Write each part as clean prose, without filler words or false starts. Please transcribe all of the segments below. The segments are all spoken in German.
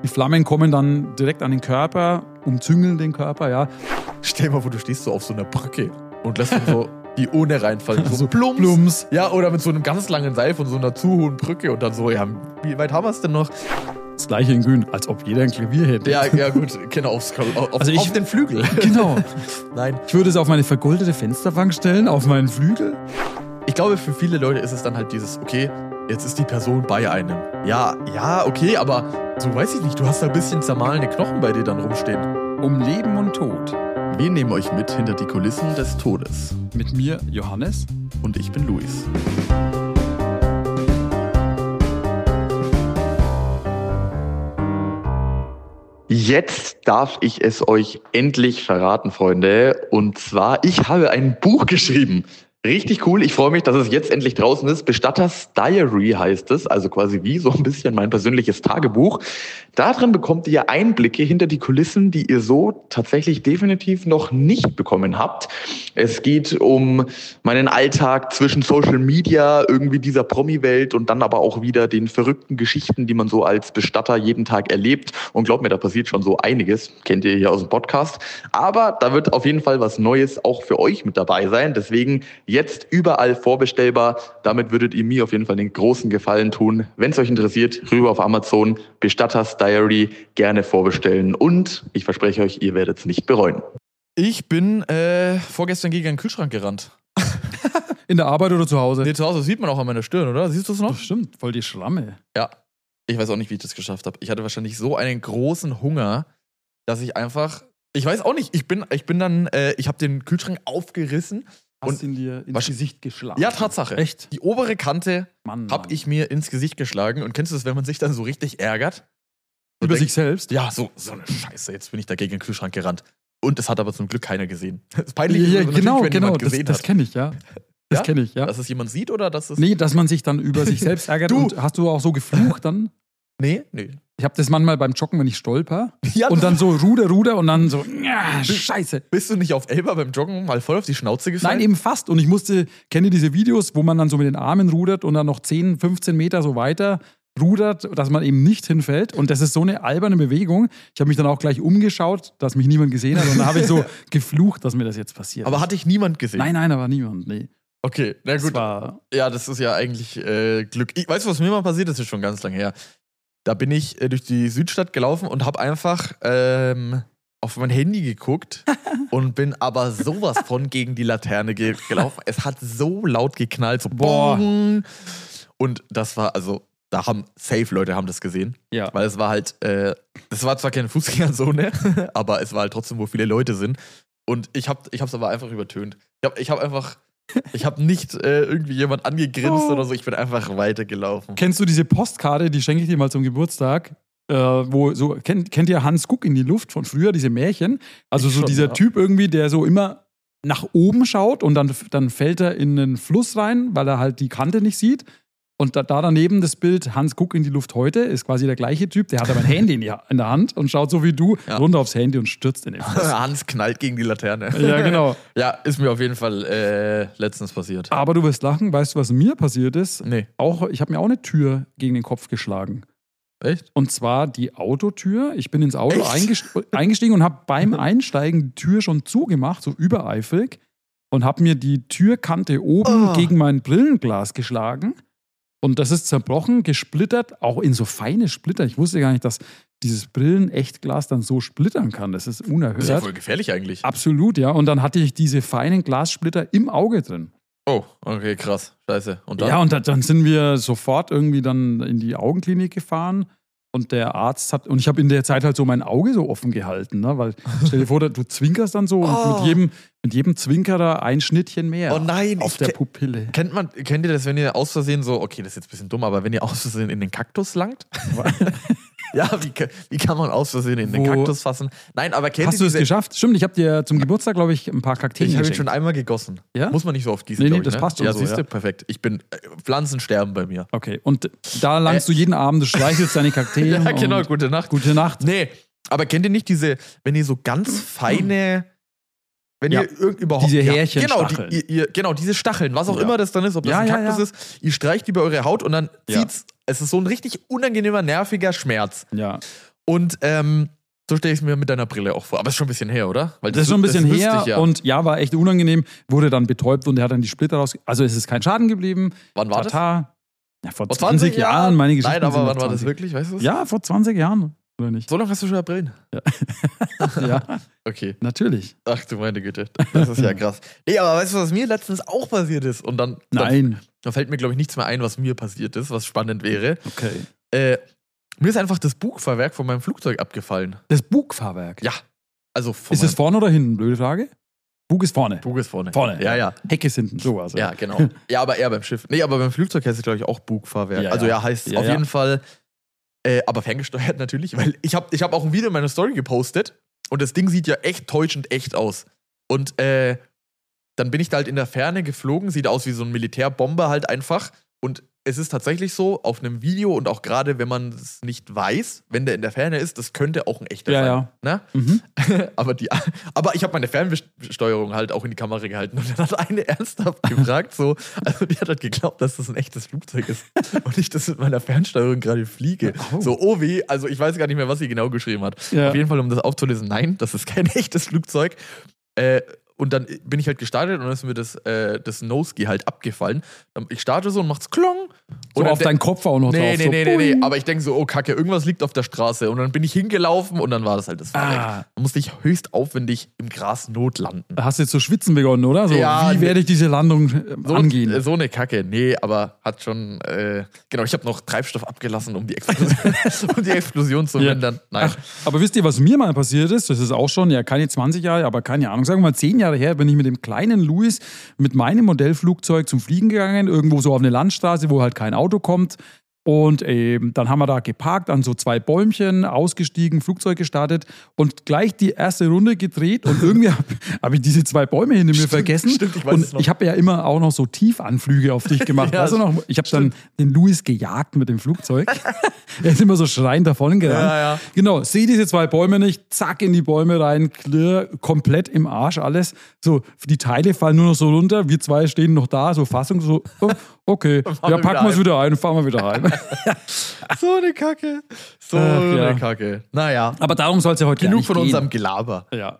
Die Flammen kommen dann direkt an den Körper, umzüngeln den Körper, ja. Stell dir mal vor, du stehst so auf so einer Brücke und lässt dann so die Ohne reinfallen. So plumps. Plumps. Ja, oder mit so einem ganz langen Seil von so einer zu hohen Brücke und dann so, ja, wie weit haben wir es denn noch? Das gleiche in grün, als ob jeder ein Klavier hätte. Ja, gut, genau, auf den Flügel. Genau. Nein. Ich würde es auf meine vergoldete Fensterbank stellen, auf meinen Flügel. Ich glaube, für viele Leute ist es dann halt dieses, okay, jetzt ist die Person bei einem. Ja, okay, aber so weiß ich nicht, du hast da ein bisschen zermahlene Knochen bei dir dann rumstehen. Um Leben und Tod. Wir nehmen euch mit hinter die Kulissen des Todes. Mit mir, Johannes. Und ich bin Luis. Jetzt darf ich es euch endlich verraten, Freunde. Und zwar, ich habe ein Buch geschrieben. Richtig cool, ich freue mich, dass es jetzt endlich draußen ist. Bestatters Diary heißt es, also quasi wie so ein bisschen mein persönliches Tagebuch. Darin bekommt ihr Einblicke hinter die Kulissen, die ihr so tatsächlich definitiv noch nicht bekommen habt. Es geht um meinen Alltag zwischen Social Media, irgendwie dieser Promi-Welt und dann aber auch wieder den verrückten Geschichten, die man so als Bestatter jeden Tag erlebt. Und glaubt mir, da passiert schon so einiges, kennt ihr hier aus dem Podcast. Aber da wird auf jeden Fall was Neues auch für euch mit dabei sein. Deswegen jetzt überall vorbestellbar. Damit würdet ihr mir auf jeden Fall den großen Gefallen tun. Wenn es euch interessiert, rüber auf Amazon, Bestatters Diary, gerne vorbestellen. Und ich verspreche euch, ihr werdet es nicht bereuen. Ich bin vorgestern gegen einen Kühlschrank gerannt. In der Arbeit oder zu Hause? Nee, zu Hause sieht man auch an meiner Stirn, oder? Siehst du es noch? Das stimmt, voll die Schramme. Ja. Ich weiß auch nicht, wie ich das geschafft habe. Ich hatte wahrscheinlich so einen großen Hunger, dass ich einfach... Ich weiß auch nicht. Ich habe den Kühlschrank aufgerissen. Hast ihn dir ins Gesicht geschlagen? Ja, Tatsache. Echt? Die obere Kante Mann. habe ich mir ins Gesicht geschlagen. Und kennst du das, wenn man sich dann so richtig ärgert? So Über sich selbst? Ja, so eine Scheiße. Jetzt bin ich da gegen den Kühlschrank gerannt. Und es hat aber zum Glück keiner gesehen. Das ist peinlich, ja, wenn genau. jemand gesehen hat. Das kenne ich, ja. Das kenne ich, ja. Dass es jemand sieht oder dass es... Nee, dass man sich dann über sich selbst ärgert. Und hast du auch so geflucht dann? Nee. Ich habe das manchmal beim Joggen, wenn ich stolper. Ja, und dann so Ruder und dann so, scheiße. Bist du nicht auf Elba beim Joggen mal voll auf die Schnauze gefallen? Nein, eben fast. Und ich kennt ihr diese Videos, wo man dann so mit den Armen rudert und dann noch 10, 15 Meter so weiter rudert, dass man eben nicht hinfällt. Und das ist so eine alberne Bewegung. Ich habe mich dann auch gleich umgeschaut, dass mich niemand gesehen hat. Und dann habe ich so geflucht, dass mir das jetzt passiert. Aber hat dich niemand gesehen? Nein, aber niemand, nee. Okay, na gut. Ja, das ist ja eigentlich Glück. Weißt du, was mir mal passiert ist? Das ist schon ganz lange her. Da bin ich durch die Südstadt gelaufen und habe einfach auf mein Handy geguckt und bin aber sowas von gegen die Laterne gelaufen. Es hat so laut geknallt, so boing. Und das war, also, da haben Leute haben das gesehen. Ja. Weil es war halt, das war zwar keine Fußgängerzone, aber es war halt trotzdem, wo viele Leute sind. Und ich hab's aber einfach übertönt. Ich habe nicht irgendwie jemand angegrinst oder so, ich bin einfach weitergelaufen. Kennst du diese Postkarte, die schenke ich dir mal zum Geburtstag, wo so, kennt ihr Hans Guck in die Luft von früher, diese Märchen? Also so dieser Typ irgendwie, der so immer nach oben schaut und dann fällt er in einen Fluss rein, weil er halt die Kante nicht sieht. Und da daneben das Bild Hans Guck in die Luft heute ist quasi der gleiche Typ, der hat aber ein Handy in der Hand und schaut so wie du runter aufs Handy und stürzt in den Fluss. Hans knallt gegen die Laterne. Ja, genau. Ja, ist mir auf jeden Fall letztens passiert. Aber du wirst lachen, weißt du, was mir passiert ist? Nee. Ich habe mir auch eine Tür gegen den Kopf geschlagen. Echt? Und zwar die Autotür. Ich bin ins Auto eingestiegen und habe beim Einsteigen die Tür schon zugemacht, so übereifrig, und habe mir die Türkante oben gegen mein Brillenglas geschlagen. Und das ist zerbrochen, gesplittert, auch in so feine Splitter. Ich wusste gar nicht, dass dieses Brillen-Echtglas dann so splittern kann. Das ist unerhört. Das ist ja voll gefährlich eigentlich. Absolut, ja. Und dann hatte ich diese feinen Glassplitter im Auge drin. Oh, okay, krass. Scheiße. Und dann? Ja, und dann sind wir sofort irgendwie dann in die Augenklinik gefahren. Und der Arzt und ich habe in der Zeit halt so mein Auge so offen gehalten, ne? Weil stell dir vor, du zwinkerst dann so und mit jedem Zwinkerer ein Schnittchen mehr auf der Pupille. Kennt ihr das, wenn ihr aus Versehen so, okay, das ist jetzt ein bisschen dumm, aber wenn ihr aus Versehen in den Kaktus langt? Ja, wie kann man aus Versehen in den Kaktus fassen? Nein, aber Hast du es geschafft? Stimmt, ich habe dir zum Geburtstag, glaube ich, ein paar Kakteen geschenkt. Ich habe ihn geschenkt. schon einmal gegossen. Ja? Muss man nicht so oft gießen, Nee, das passt schon ja, so. Siehst du, perfekt. Pflanzen sterben bei mir. Okay, und da langst du jeden Abend, du streichelst deine Kakteen. Ja, genau, gute Nacht. Gute Nacht. Nee, aber kennt ihr nicht wenn ihr so ganz feine... Wenn ihr überhaupt... Diese Härchenstacheln. Genau, diese Stacheln, was auch immer das dann ist, ob das ein Kaktus ist, ihr streicht über eure Haut und dann zieht's... Es ist so ein richtig unangenehmer, nerviger Schmerz. Ja. Und so stelle ich es mir mit deiner Brille auch vor. Aber ist schon ein bisschen her, oder? Weil das ist schon ein bisschen her und ja, war echt unangenehm. Wurde dann betäubt und er hat dann die Splitter raus. Also es ist kein Schaden geblieben. Wann war das? Ja, vor 20 Jahren. Meine Geschichte. Nein, aber wann war das wirklich? Weißt du das? Ja, vor 20 Jahren. Oder nicht? So lange hast du schon Brillen? Ja. Ja. Okay. Natürlich. Ach du meine Güte. Das ist ja krass. Nee, aber weißt du, was mir letztens auch passiert ist? Und dann da fällt mir, glaube ich, nichts mehr ein, was mir passiert ist, was spannend wäre. Okay. Mir ist einfach das Bugfahrwerk von meinem Flugzeug abgefallen. Das Bugfahrwerk? Ja. Also ist es vorne oder hinten? Blöde Frage. Bug ist vorne. Bug ist vorne. Vorne. Ja. Heck ist hinten. So also. Ja, genau. Ja, aber eher beim Schiff. Nee, aber beim Flugzeug heißt es, glaube ich, auch Bugfahrwerk. Also heißt auf jeden Fall, aber ferngesteuert natürlich, weil ich hab auch ein Video in meiner Story gepostet und das Ding sieht ja echt täuschend echt aus. Und dann bin ich da halt in der Ferne geflogen, sieht aus wie so ein Militärbomber halt einfach. Und es ist tatsächlich so, auf einem Video und auch gerade, wenn man es nicht weiß, wenn der in der Ferne ist, das könnte auch ein echter sein. Ja. Ne? Mhm. aber ich habe meine Fernsteuerung halt auch in die Kamera gehalten und dann hat eine ernsthaft gefragt, also die hat halt geglaubt, dass das ein echtes Flugzeug ist und ich das mit meiner Fernsteuerung gerade fliege. Oh. So, weh, also ich weiß gar nicht mehr, was sie genau geschrieben hat. Ja. Auf jeden Fall, um das aufzulösen, nein, das ist kein echtes Flugzeug. Und dann bin ich halt gestartet und dann ist mir das Nose-Ski halt abgefallen. Ich starte so und macht's klong. So auf deinen Kopf auch noch drauf. Nee. Aber ich denke so, oh Kacke, irgendwas liegt auf der Straße. Und dann bin ich hingelaufen und dann war das halt das Fahrwerk. Dann musste ich höchst aufwendig im Gras notlanden. Hast du jetzt zu schwitzen begonnen, oder? So, ja, wie werde ich diese Landung angehen? So eine Kacke. Nee, aber hat schon, genau, ich habe noch Treibstoff abgelassen, um die Explosion zu mindern. Nein. Ach, aber wisst ihr, was mir mal passiert ist? Das ist auch schon, ja, keine 20 Jahre, aber keine Ahnung, sagen wir mal 10 Jahre her, bin ich mit dem kleinen Louis mit meinem Modellflugzeug zum Fliegen gegangen, irgendwo so auf eine Landstraße, wo halt kein Auto kommt. Und dann haben wir da geparkt an so 2 Bäumchen, ausgestiegen, Flugzeug gestartet und gleich die erste Runde gedreht und irgendwie hab ich diese 2 Bäume hinter mir vergessen. Stimmt, ich weiß es noch. Ich habe ja immer auch noch so Tiefanflüge auf dich gemacht. Weißt du noch? Ich habe dann den Louis gejagt mit dem Flugzeug. Er ist immer so schreiend davon gerannt. Ja. Genau, sehe diese 2 Bäume nicht, zack in die Bäume rein, klirr, komplett im Arsch alles. So, die Teile fallen nur noch so runter, wir 2 stehen noch da, so Fassung, so, okay, ja, packen wir es wieder ein und fahren wir wieder heim. So eine Kacke. Eine Kacke. Naja. Aber darum soll es ja heute genug von gehen. unserem Gelaber. Ja.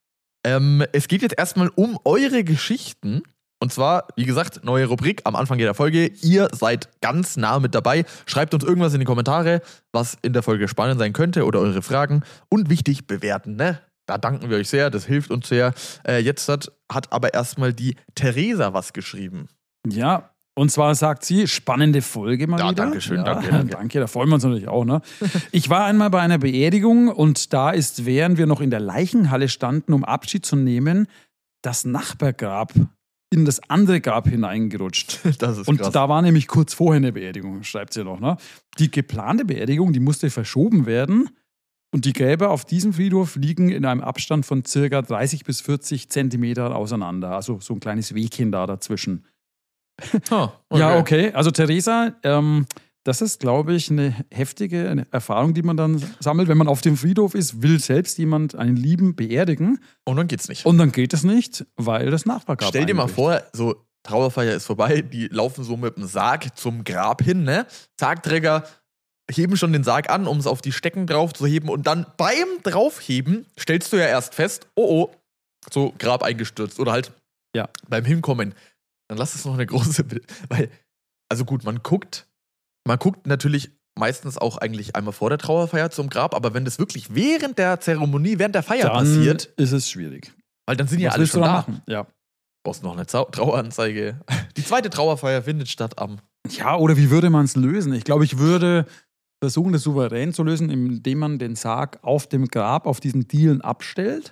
Es geht jetzt erstmal um eure Geschichten. Und zwar, wie gesagt, neue Rubrik am Anfang jeder Folge. Ihr seid ganz nah mit dabei. Schreibt uns irgendwas in die Kommentare, was in der Folge spannend sein könnte oder eure Fragen. Und wichtig, bewerten, ne? Da danken wir euch sehr, das hilft uns sehr. Jetzt hat aber erstmal die Theresa was geschrieben. Ja, und zwar sagt sie, spannende Folge mal wieder. Dankeschön, ja, danke. Danke, da freuen wir uns natürlich auch. Ne? Ich war einmal bei einer Beerdigung und da ist, während wir noch in der Leichenhalle standen, um Abschied zu nehmen, das Nachbargrab in das andere Grab hineingerutscht. Das ist und krass. Da war nämlich kurz vorher eine Beerdigung, schreibt sie noch. Ne? Die geplante Beerdigung, die musste verschoben werden. Und die Gräber auf diesem Friedhof liegen in einem Abstand von circa 30 bis 40 Zentimeter auseinander. Also so ein kleines Wegchen da dazwischen. Okay. Ja, okay. Also Theresa, das ist, glaube ich, eine heftige Erfahrung, die man dann sammelt, wenn man auf dem Friedhof ist, will selbst jemand einen Lieben beerdigen. Und dann geht's nicht. Und dann geht es nicht, weil das Nachbargrab Stell dir mal einbricht. vor, so Trauerfeier ist vorbei, die laufen so mit dem Sarg zum Grab hin, ne? Sargträger heben schon den Sarg an, um es auf die Stecken drauf zu heben und dann beim Draufheben stellst du ja erst fest, oh, so Grab eingestürzt oder halt beim Hinkommen. Dann lass es noch eine große, weil, also gut, man guckt natürlich meistens auch eigentlich einmal vor der Trauerfeier zum Grab, aber wenn das wirklich während der Zeremonie, während der Feier passiert, ist es schwierig. weil dann sind ja alle schon da. Machen? Ja. Brauchst noch eine Traueranzeige. Die zweite Trauerfeier findet statt am... Ja, oder wie würde man es lösen? Ich glaube, ich würde versuchen, das souverän zu lösen, indem man den Sarg auf dem Grab, auf diesen Dielen abstellt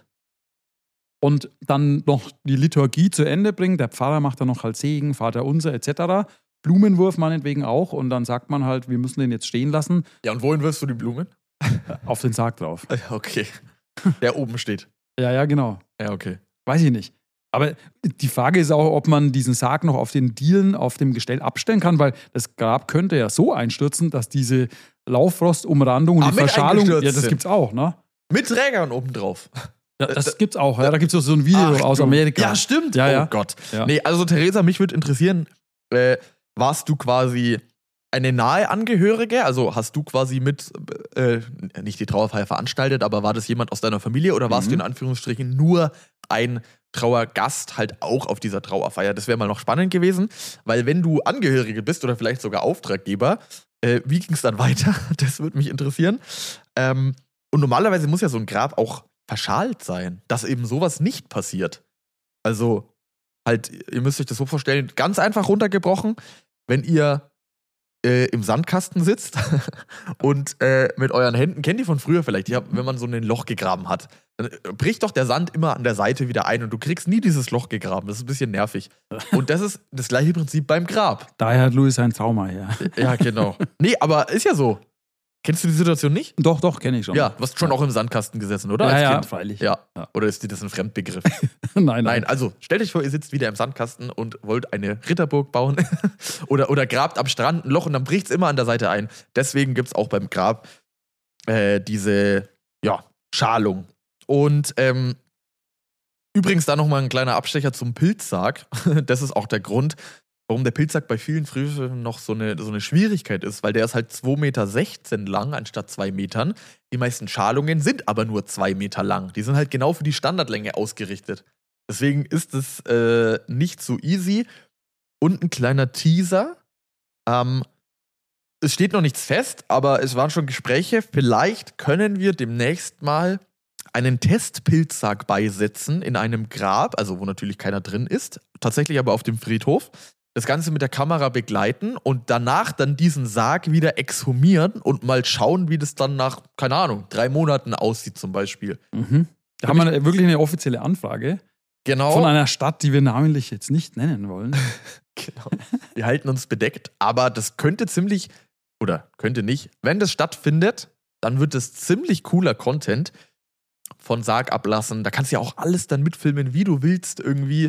und dann noch die Liturgie zu Ende bringt. Der Pfarrer macht dann noch halt Segen, Vaterunser etc. Blumenwurf meinetwegen auch und dann sagt man halt, wir müssen den jetzt stehen lassen. Ja, und wohin wirfst du die Blumen? Auf den Sarg drauf. Okay. Der oben steht. Ja, genau. Ja, okay. Weiß ich nicht. Aber die Frage ist auch, ob man diesen Sarg noch auf den Dielen, auf dem Gestell abstellen kann, weil das Grab könnte ja so einstürzen, dass diese Lauffrostumrandung und die Verschalung, ja, das gibt's auch, ne? Mit Trägern obendrauf. Ja, das gibt's auch, ja. Da gibt's auch so ein Video aus Amerika. Ja, stimmt. Ja. Oh Gott. Ja. Nee, also Theresa, mich würde interessieren, warst du quasi eine nahe Angehörige, also hast du quasi mit, nicht die Trauerfeier veranstaltet, aber war das jemand aus deiner Familie oder warst du in Anführungsstrichen nur ein Trauergast halt auch auf dieser Trauerfeier? Das wäre mal noch spannend gewesen, weil wenn du Angehörige bist oder vielleicht sogar Auftraggeber, wie ging es dann weiter? Das würde mich interessieren. Und normalerweise muss ja so ein Grab auch verschalt sein, dass eben sowas nicht passiert. Also halt, ihr müsst euch das so vorstellen, ganz einfach runtergebrochen, wenn ihr im Sandkasten sitzt und mit euren Händen, kennt ihr von früher vielleicht, wenn man so ein Loch gegraben hat, dann bricht doch der Sand immer an der Seite wieder ein und du kriegst nie dieses Loch gegraben. Das ist ein bisschen nervig. Und das ist das gleiche Prinzip beim Grab. Daher hat Louis ein Trauma, ja. Ja, genau. Nee, aber ist ja so. Kennst du die Situation nicht? Doch, kenne ich schon. Ja, du hast schon auch im Sandkasten gesessen, oder? Ja, Als Kind? freilich. Ja. Oder ist dir das ein Fremdbegriff? Nein. Also stellt euch vor, ihr sitzt wieder im Sandkasten und wollt eine Ritterburg bauen oder grabt am Strand ein Loch und dann bricht es immer an der Seite ein. Deswegen gibt es auch beim Grab diese Schalung. Und übrigens da nochmal ein kleiner Abstecher zum Pilzsarg. Das ist auch der Grund, warum der Pilzsack bei vielen Friedhöfen noch so eine Schwierigkeit ist, weil der ist halt 2,16 Meter lang anstatt 2 Metern. Die meisten Schalungen sind aber nur 2 Meter lang. Die sind halt genau für die Standardlänge ausgerichtet. Deswegen ist es nicht so easy. Und ein kleiner Teaser. Es steht noch nichts fest, aber es waren schon Gespräche. Vielleicht können wir demnächst mal einen Testpilzsack beisetzen in einem Grab, also wo natürlich keiner drin ist, tatsächlich aber auf dem Friedhof. Das Ganze mit der Kamera begleiten und danach dann diesen Sarg wieder exhumieren und mal schauen, wie das dann nach, keine Ahnung, 3 Monaten aussieht zum Beispiel. Da haben wir wirklich eine offizielle Anfrage. Genau. Von einer Stadt, die wir namentlich jetzt nicht nennen wollen. Genau. Wir halten uns bedeckt, aber das könnte könnte nicht. Wenn das stattfindet, dann wird es ziemlich cooler Content von Sarg ablassen. Da kannst du ja auch alles dann mitfilmen, wie du willst irgendwie.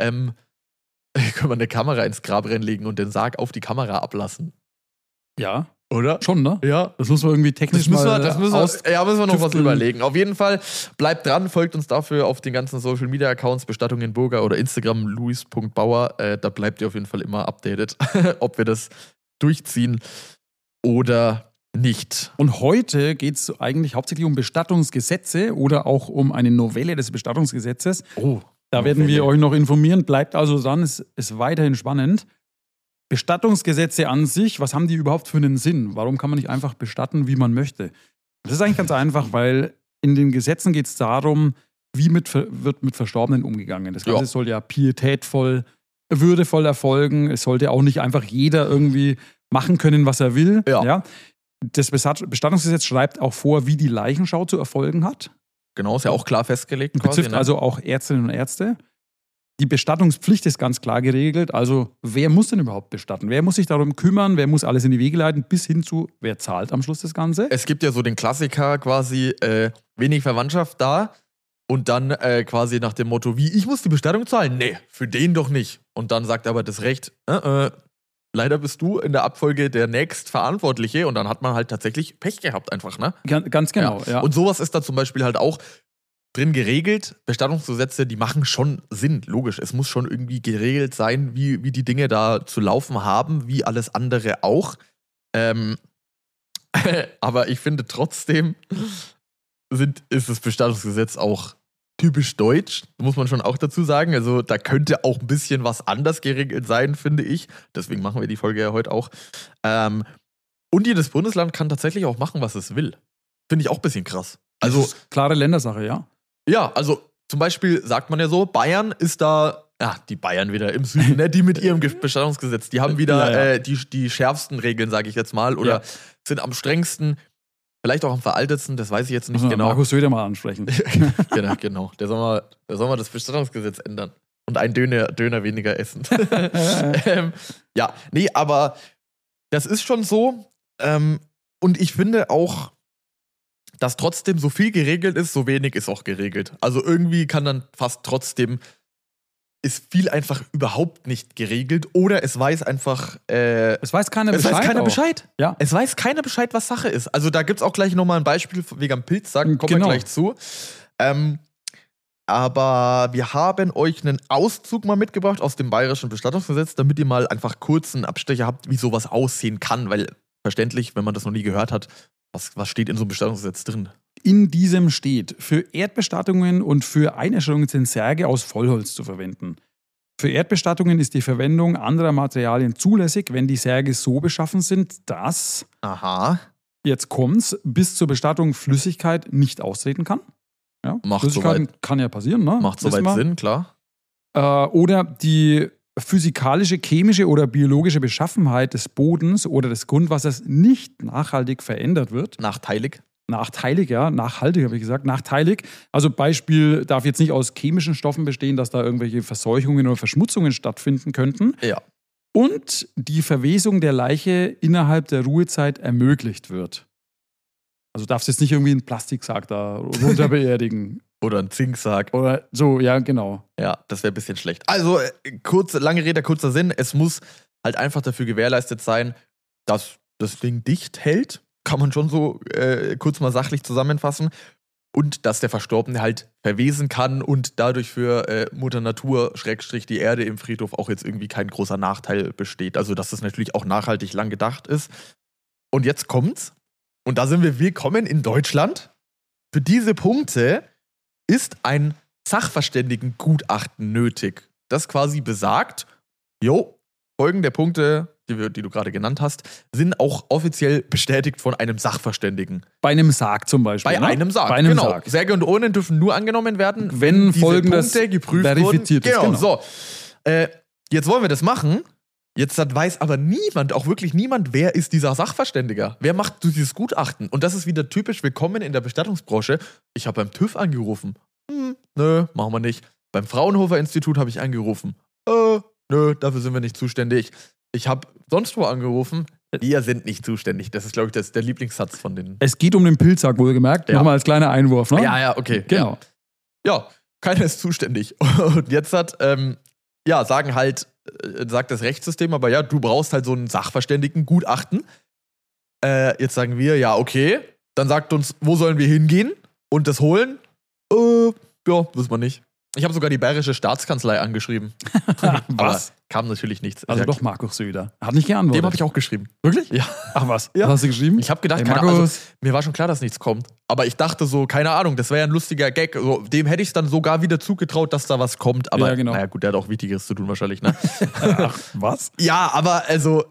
Können wir eine Kamera ins Grab reinlegen und den Sarg auf die Kamera ablassen. Ja. Oder? Schon, ne? Ja. Das muss man irgendwie technisch müssen wir noch was überlegen. Auf jeden Fall, bleibt dran, folgt uns dafür auf den ganzen Social Media Accounts, Bestattung in Burger oder Instagram louis.bauer. Da bleibt ihr auf jeden Fall immer updated, ob wir das durchziehen oder nicht. Und heute geht es eigentlich hauptsächlich um Bestattungsgesetze oder auch um eine Novelle des Bestattungsgesetzes. Oh. Da werden wir euch noch informieren. Bleibt also dran, es ist weiterhin spannend. Bestattungsgesetze an sich, was haben die überhaupt für einen Sinn? Warum kann man nicht einfach bestatten, wie man möchte? Das ist eigentlich ganz einfach, weil in den Gesetzen geht es darum, wie wird mit Verstorbenen umgegangen. Das Ganze soll ja pietätvoll, würdevoll erfolgen. Es sollte auch nicht einfach jeder irgendwie machen können, was er will. Ja? Das Bestattungsgesetz schreibt auch vor, wie die Leichenschau zu erfolgen hat. Genau, ist ja auch klar festgelegt. Betrifft also auch Ärztinnen und Ärzte. Die Bestattungspflicht ist ganz klar geregelt. Also wer muss denn überhaupt bestatten? Wer muss sich darum kümmern? Wer muss alles in die Wege leiten? Bis hin zu, wer zahlt am Schluss das Ganze? Es gibt ja so den Klassiker quasi, wenig Verwandtschaft da und dann quasi nach dem Motto, wie, ich muss die Bestattung zahlen? Nee, für den doch nicht. Und dann sagt aber das Recht, leider bist du in der Abfolge der Nächstverantwortliche und dann hat man halt tatsächlich Pech gehabt einfach, ne? Ganz genau, ja. Und sowas ist da zum Beispiel halt auch drin geregelt. Bestattungsgesetze, die machen schon Sinn, logisch. Es muss schon irgendwie geregelt sein, wie die Dinge da zu laufen haben, wie alles andere auch. Aber ich finde trotzdem ist das Bestattungsgesetz auch typisch deutsch, muss man schon auch dazu sagen. Also da könnte auch ein bisschen was anders geregelt sein, finde ich. Deswegen machen wir die Folge ja heute auch. Und jedes Bundesland kann tatsächlich auch machen, was es will. Finde ich auch ein bisschen krass. Also das ist klare Ländersache, ja? Ja, also zum Beispiel sagt man ja so, Bayern ist da, die Bayern wieder im Süden, ne, die mit ihrem Bestattungsgesetz, die haben wieder die schärfsten Regeln, sage ich jetzt mal, oder sind am strengsten. Vielleicht auch am veraltetsten, das weiß ich jetzt nicht genau. Markus Söder mal ansprechen. Genau. Der soll mal das Bestattungsgesetz ändern. Und einen Döner weniger essen. Aber das ist schon so. Und ich finde auch, dass trotzdem so viel geregelt ist, so wenig ist auch geregelt. Also irgendwie kann dann fast trotzdem, ist viel einfach überhaupt nicht geregelt oder es weiß einfach es weiß keiner Bescheid. Ja. Es weiß keiner Bescheid, was Sache ist. Also da gibt es auch gleich nochmal ein Beispiel wegen am Pilzsack, kommen wir gleich zu. aber wir haben euch einen Auszug mal mitgebracht aus dem Bayerischen Bestattungsgesetz, damit ihr mal einfach kurz einen Abstecher habt, wie sowas aussehen kann, weil verständlich, wenn man das noch nie gehört hat, was steht in so einem Bestattungsgesetz drin? In diesem steht, für Erdbestattungen und für Einäscherungen sind Särge aus Vollholz zu verwenden. Für Erdbestattungen ist die Verwendung anderer Materialien zulässig, wenn die Särge so beschaffen sind, dass, jetzt kommt's, bis zur Bestattung Flüssigkeit nicht austreten kann. Ja, Macht Flüssigkeit soweit- kann ja passieren, ne? Macht Wissen soweit wir. Sinn, klar. Oder die physikalische, chemische oder biologische Beschaffenheit des Bodens oder des Grundwassers nicht nachhaltig verändert wird. Nachteilig. Nachteilig, ja, nachhaltig habe ich gesagt, nachteilig. Also Beispiel darf jetzt nicht aus chemischen Stoffen bestehen, dass da irgendwelche Verseuchungen oder Verschmutzungen stattfinden könnten. Ja. Und die Verwesung der Leiche innerhalb der Ruhezeit ermöglicht wird. Also darfst jetzt nicht irgendwie einen Plastiksack da runter beerdigen. Oder ein Zinksack. Oder so, ja, genau. Ja, das wäre ein bisschen schlecht. Also, lange Rede, kurzer Sinn. Es muss halt einfach dafür gewährleistet sein, dass das Ding dicht hält. Kann man schon so kurz mal sachlich zusammenfassen. Und dass der Verstorbene halt verwesen kann und dadurch für Mutter Natur, / die Erde im Friedhof auch jetzt irgendwie kein großer Nachteil besteht. Also, dass das natürlich auch nachhaltig lang gedacht ist. Und jetzt kommt's. Und da sind wir willkommen in Deutschland. Für diese Punkte ist ein Sachverständigengutachten nötig, das quasi besagt, folgende Punkte, die du gerade genannt hast, sind auch offiziell bestätigt von einem Sachverständigen. Bei einem Sarg zum Beispiel. Bei einem Sarg, Bei einem genau. Sarg. Särge und Urnen dürfen nur angenommen werden, Wenn diese folgendes Punkte geprüft verifiziert wurden. ist, Genau, so. Jetzt wollen wir das machen. Jetzt weiß aber niemand, auch wirklich niemand, wer ist dieser Sachverständiger? Wer macht dieses Gutachten? Und das ist wieder typisch willkommen in der Bestattungsbranche. Ich habe beim TÜV angerufen. Nö, machen wir nicht. Beim Fraunhofer Institut habe ich angerufen. Nö, dafür sind wir nicht zuständig. Ich habe sonst wo angerufen. Wir sind nicht zuständig. Das ist, glaube ich, der Lieblingssatz von denen. Es geht um den Pilzsack, wohlgemerkt. Ja. Nochmal als kleiner Einwurf, ne? Ja, okay. Genau. Ja, keiner ist zuständig. Und jetzt sagt das Rechtssystem, aber ja, du brauchst halt so einen Sachverständigengutachten. Jetzt sagen wir, ja, okay. Dann sagt uns, wo sollen wir hingehen und das holen? Ja, wissen wir nicht. Ich habe sogar die Bayerische Staatskanzlei angeschrieben. Was? Aber kam natürlich nichts. Also Ja, doch Markus Söder. Hat nicht geantwortet. Dem habe ich auch geschrieben. Wirklich? Ja. Ach was? Ja. Was hast du geschrieben? Ich habe gedacht, Hey, keine Ahnung, Markus. also, mir war schon klar, dass nichts kommt. Aber ich dachte so, keine Ahnung, das wäre ja ein lustiger Gag. So, dem hätte ich es dann sogar wieder zugetraut, dass da was kommt. Aber Ja, genau. naja, gut, der hat auch Wichtigeres zu tun wahrscheinlich, ne? Ach, was? Ja, aber also,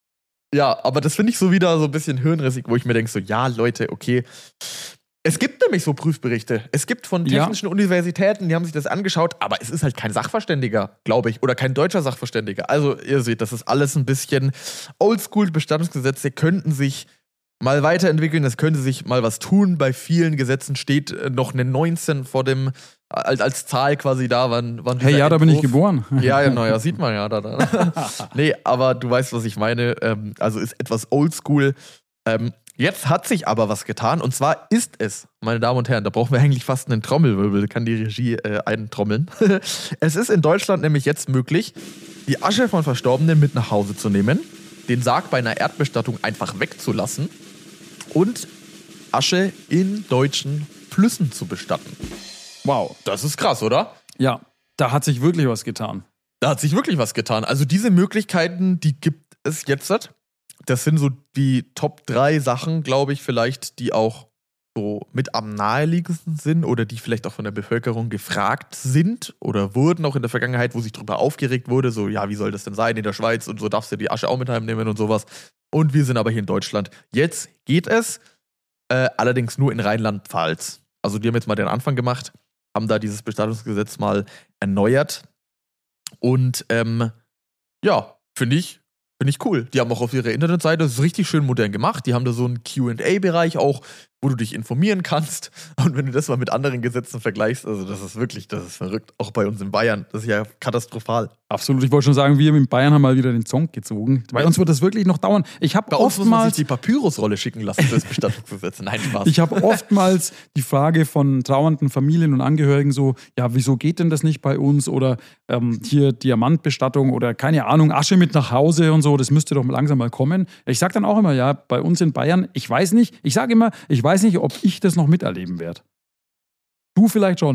aber das finde ich so wieder so ein bisschen hirnrissig, wo ich mir denke, so, ja, Leute, okay. Es gibt nämlich so Prüfberichte. Es gibt von technischen Universitäten, die haben sich das angeschaut, aber es ist halt kein Sachverständiger, glaube ich, oder kein deutscher Sachverständiger. Also, ihr seht, das ist alles ein bisschen oldschool. Bestattungsgesetze könnten sich mal weiterentwickeln, es könnte sich mal was tun. Bei vielen Gesetzen steht noch eine 19 vor dem, als Zahl quasi da, wann Hey, dieser ja, da bin ich Entwurf- geboren. Ja, genau, ja, sieht man ja da. Nee, aber du weißt, was ich meine. Also ist etwas oldschool. Jetzt hat sich aber was getan und zwar ist es, meine Damen und Herren, da brauchen wir eigentlich fast einen Trommelwirbel, kann die Regie eintrommeln. Es ist in Deutschland nämlich jetzt möglich, die Asche von Verstorbenen mit nach Hause zu nehmen, den Sarg bei einer Erdbestattung einfach wegzulassen und Asche in deutschen Flüssen zu bestatten. Wow. Das ist krass, oder? Ja, da hat sich wirklich was getan. Da hat sich wirklich was getan. Also diese Möglichkeiten, die gibt es jetzt. Das sind so die Top 3 Sachen, glaube ich, vielleicht, die auch so mit am naheliegendsten sind oder die vielleicht auch von der Bevölkerung gefragt sind oder wurden auch in der Vergangenheit, wo sich darüber aufgeregt wurde, so, ja, wie soll das denn sein in der Schweiz und so darfst du die Asche auch mit heimnehmen und sowas. Und wir sind aber hier in Deutschland. Jetzt geht es, allerdings nur in Rheinland-Pfalz. Also die haben jetzt mal den Anfang gemacht, haben da dieses Bestattungsgesetz mal erneuert und finde ich cool. Die haben auch auf ihrer Internetseite, das ist richtig schön modern gemacht, die haben da so einen Q&A-Bereich auch, wo du dich informieren kannst. Und wenn du das mal mit anderen Gesetzen vergleichst, also das ist verrückt. Auch bei uns in Bayern, das ist ja katastrophal. Absolut. Ich wollte schon sagen, wir in Bayern haben mal wieder den Song gezogen. Bei uns wird das wirklich noch dauern. Ich habe Bei uns muss man sich oftmals die Papyrusrolle schicken lassen für das Bestattungsgesetz. Nein, Spaß. Ich habe oftmals die Frage von trauernden Familien und Angehörigen so, ja, wieso geht denn das nicht bei uns? Oder hier Diamantbestattung oder keine Ahnung, Asche mit nach Hause und so, das müsste doch langsam mal kommen. Ich sage dann auch immer, ja, bei uns in Bayern, ich weiß nicht, ob ich das noch miterleben werde. Du vielleicht schon.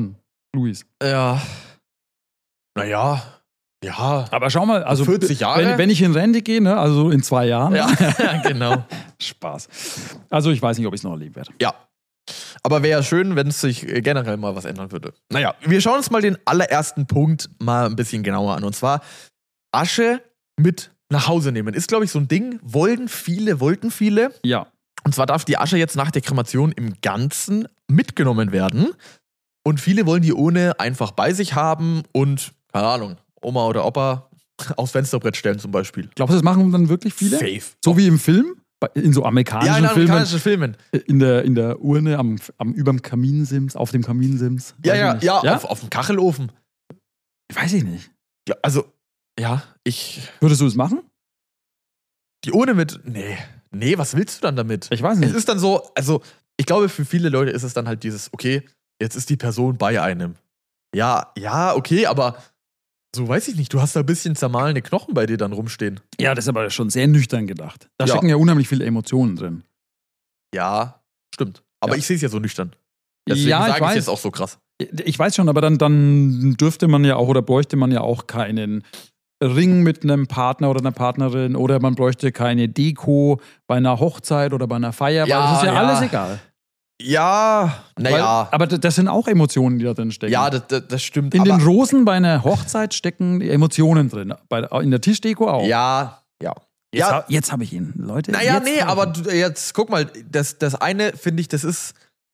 Luis. Ja. Naja. Ja. Aber schau mal, also 40 Jahre? Wenn ich in Rente gehe, ne, also in 2 Jahren. Ja, genau. Spaß. Also ich weiß nicht, ob ich es noch erleben werde. Ja. Aber wäre schön, wenn es sich generell mal was ändern würde. Naja, wir schauen uns mal den allerersten Punkt mal ein bisschen genauer an. Und zwar Asche mit nach Hause nehmen. Ist, glaube ich, so ein Ding. Wollten viele. Ja. Und zwar darf die Asche jetzt nach der Kremation im Ganzen mitgenommen werden. Und viele wollen die Urne einfach bei sich haben und, keine Ahnung, Oma oder Opa aufs Fensterbrett stellen zum Beispiel. Glaubst du, das machen dann wirklich viele? Safe. So wie im Film? In so amerikanischen Filmen. In der Urne überm Kaminsims, auf dem Kaminsims. Ja, auf dem Kachelofen. Weiß ich nicht. Ja, also, Würdest du es machen? Die Urne mit. Nee, was willst du dann damit? Ich weiß nicht. Es ist dann so, also, ich glaube, für viele Leute ist es dann halt dieses, okay, jetzt ist die Person bei einem. Ja, okay, aber so weiß ich nicht, du hast da ein bisschen zermahlene Knochen bei dir dann rumstehen. Ja, das ist aber schon sehr nüchtern gedacht. Da stecken ja unheimlich viele Emotionen drin. Ja, stimmt. Aber ich sehe es ja so nüchtern. Deswegen sage ich es jetzt auch so krass. Ich weiß schon, aber dann dürfte man ja auch oder bräuchte man ja auch keinen Ring mit einem Partner oder einer Partnerin oder man bräuchte keine Deko bei einer Hochzeit oder bei einer Feier, weil das ist ja alles egal. Ja, naja. Aber das sind auch Emotionen, die da drin stecken. Ja, das stimmt. In den Rosen bei einer Hochzeit stecken Emotionen drin. In der Tischdeko auch. Ja. Jetzt habe ich ihn, Leute. Naja, aber jetzt guck mal, das eine finde ich, das ist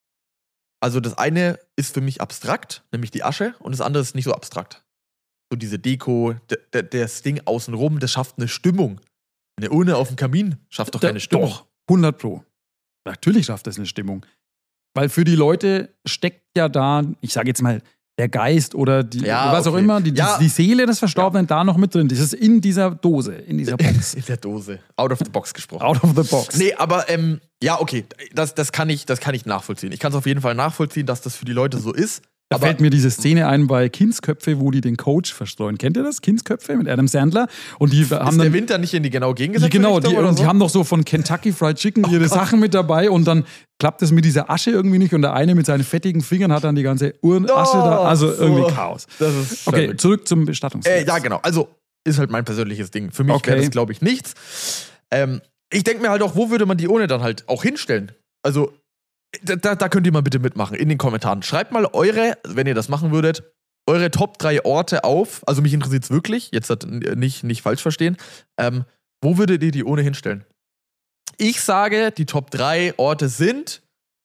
für mich abstrakt, nämlich die Asche, und das andere ist nicht so abstrakt. So diese Deko, das Ding außenrum, das schafft eine Stimmung. Eine Urne auf dem Kamin schafft doch keine Stimmung. Doch, 100%. Natürlich schafft das eine Stimmung. Weil für die Leute steckt ja da, ich sage jetzt mal, der Geist oder was auch immer, die Seele des Verstorbenen da noch mit drin. Das ist in dieser Dose, in dieser Box. In der Dose. Out of the box gesprochen. Out of the box. Nee, aber okay, das kann ich nachvollziehen. Ich kann es auf jeden Fall nachvollziehen, dass das für die Leute so ist. Da fällt mir diese Szene ein bei Kindsköpfe, wo die den Coach verstreuen. Kennt ihr das? Kindsköpfe mit Adam Sandler? Und die haben ist der Winter nicht in die genau gegengesetzte Richtung? Richtung Genau, oder so? die haben doch so von Kentucky Fried Chicken ihre Sachen mit dabei und dann klappt es mit dieser Asche irgendwie nicht und der eine mit seinen fettigen Fingern hat dann die ganze Asche da. Also irgendwie Chaos. Das ist okay, zurück zum Bestattungsdienst. Ja, genau. Also ist halt mein persönliches Ding. Für mich wäre das, glaube ich, nichts. Ich denke mir halt auch, wo würde man die Urne dann halt auch hinstellen? Also da könnt ihr mal bitte mitmachen in den Kommentaren. Schreibt mal wenn ihr das machen würdet, eure Top 3 Orte auf. Also mich interessiert es wirklich, jetzt nicht falsch verstehen. Wo würdet ihr die Urne hinstellen? Ich sage, die Top 3 Orte sind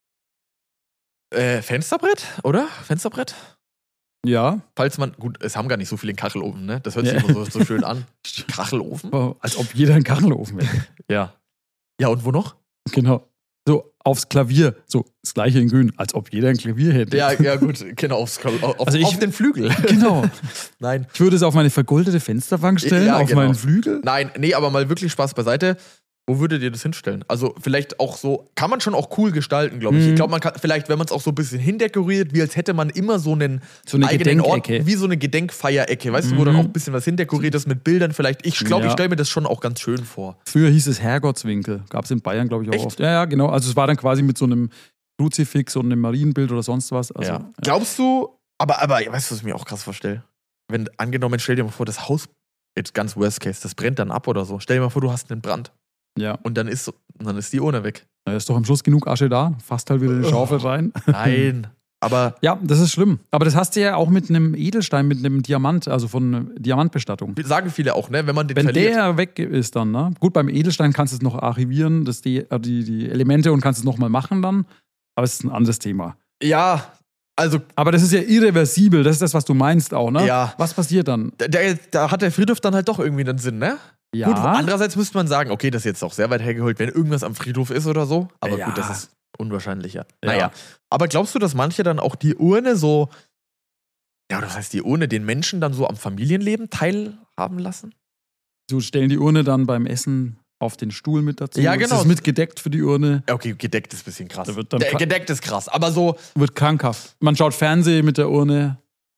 Fensterbrett, oder? Fensterbrett? Ja. Falls man, gut, es haben gar nicht so viele Kachelofen, ne? Das hört sich immer so schön an. Kachelofen? Als ob jeder einen Kachelofen hätte. Ja. Ja, und wo noch? Genau. So, aufs Klavier. So, das gleiche in grün. Als ob jeder ein Klavier hätte. Ja, gut, genau, auf den Flügel. Genau. Nein. Ich würde es auf meine vergoldete Fensterbank stellen, auf meinen Flügel. Nein, nee, aber mal wirklich Spaß beiseite. Wo würdet ihr das hinstellen? Also vielleicht auch so, kann man schon auch cool gestalten, glaube ich. Ich glaube, man kann vielleicht, wenn man es auch so ein bisschen hindekoriert, wie als hätte man immer so eine eigenen Ort, wie so eine Gedenkfeierecke, weißt du, wo dann auch ein bisschen was hindekoriert ist mit Bildern vielleicht. Ich glaube, ich stelle mir das schon auch ganz schön vor. Früher hieß es Herrgottswinkel. Gab es in Bayern, glaube ich, auch oft. Ja, genau. Also es war dann quasi mit so einem Kruzifix und einem Marienbild oder sonst was. Also, ja. Glaubst du, aber weißt du, was ich mir auch krass vorstelle? Wenn, angenommen, stell dir mal vor, das Haus, jetzt ganz worst case, das brennt dann ab oder so. Stell dir mal vor, du hast einen Brand. Ja. Und dann ist die Urne weg. Da ist doch am Schluss genug Asche da. Fasst halt wieder eine Schaufel rein. Nein. Aber. Ja, das ist schlimm. Aber das hast du ja auch mit einem Edelstein, mit einem Diamant, also von Diamantbestattung. Sagen viele auch, ne? Wenn verliert. Der weg ist dann, ne? Gut, beim Edelstein kannst du es noch archivieren, die Elemente und kannst es nochmal machen dann. Aber es ist ein anderes Thema. Ja. Also, aber das ist ja irreversibel, das ist das, was du meinst auch, ne? Ja. Was passiert dann? Da hat der Friedhof dann halt doch irgendwie einen Sinn, ne? Ja. Gut, andererseits müsste man sagen, okay, das ist jetzt auch sehr weit hergeholt, wenn irgendwas am Friedhof ist oder so. Aber gut, das ist unwahrscheinlicher. Ja. Naja. Aber glaubst du, dass manche dann auch die Urne so, ja, das heißt die Urne den Menschen dann so am Familienleben teilhaben lassen? So stellen die Urne dann beim Essen auf den Stuhl mit dazu. Ja, genau. Das ist mit gedeckt für die Urne. Okay, gedeckt ist ein bisschen krass. Gedeckt ist krass, aber so. Wird krankhaft. Man schaut Fernsehen mit der Urne.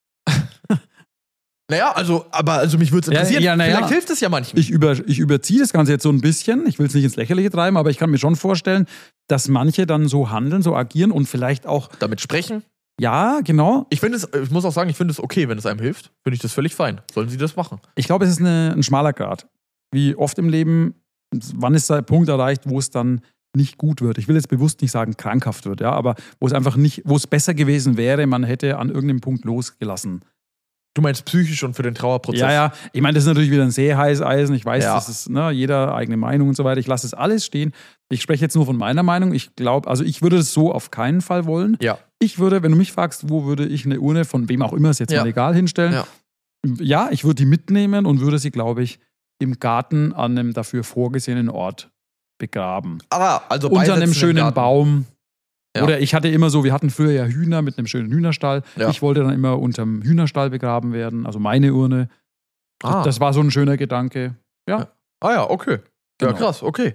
Naja, also mich würde es interessieren. Ja, vielleicht hilft es ja manchmal. Ich überziehe das Ganze jetzt so ein bisschen. Ich will es nicht ins Lächerliche treiben, aber ich kann mir schon vorstellen, dass manche dann so handeln, so agieren und vielleicht auch damit sprechen? Ja, genau. Ich muss auch sagen, ich finde es okay, wenn es einem hilft. Finde ich das völlig fein. Sollen sie das machen? Ich glaube, es ist ein schmaler Grat. Wie oft im Leben, wann ist der Punkt erreicht, wo es dann nicht gut wird. Ich will jetzt bewusst nicht sagen, krankhaft wird, ja, aber wo es besser gewesen wäre, man hätte an irgendeinem Punkt losgelassen. Du meinst psychisch und für den Trauerprozess? Ja. Ich meine, das ist natürlich wieder ein sehr heißes Eisen. Ich weiß, Ja. das ist jeder eigene Meinung und so weiter. Ich lasse es alles stehen. Ich spreche jetzt nur von meiner Meinung. Ich glaube, also ich würde es so auf keinen Fall wollen. Ja. Ich würde, wenn du mich fragst, wo würde ich eine Urne, von wem auch immer es jetzt Ja. mal egal hinstellen, Ja. ich würde die mitnehmen und würde sie, glaube ich, im Garten an einem dafür vorgesehenen Ort begraben. Aber also Unter beisetzen einem im schönen Garten. Baum. Ja. Oder ich hatte immer so, wir hatten früher ja Hühner mit einem schönen Hühnerstall. Ja. Ich wollte dann immer unterm Hühnerstall begraben werden, also meine Urne. Das war so ein schöner Gedanke. Ja. Ah ja, okay. Genau. Ja, krass, okay.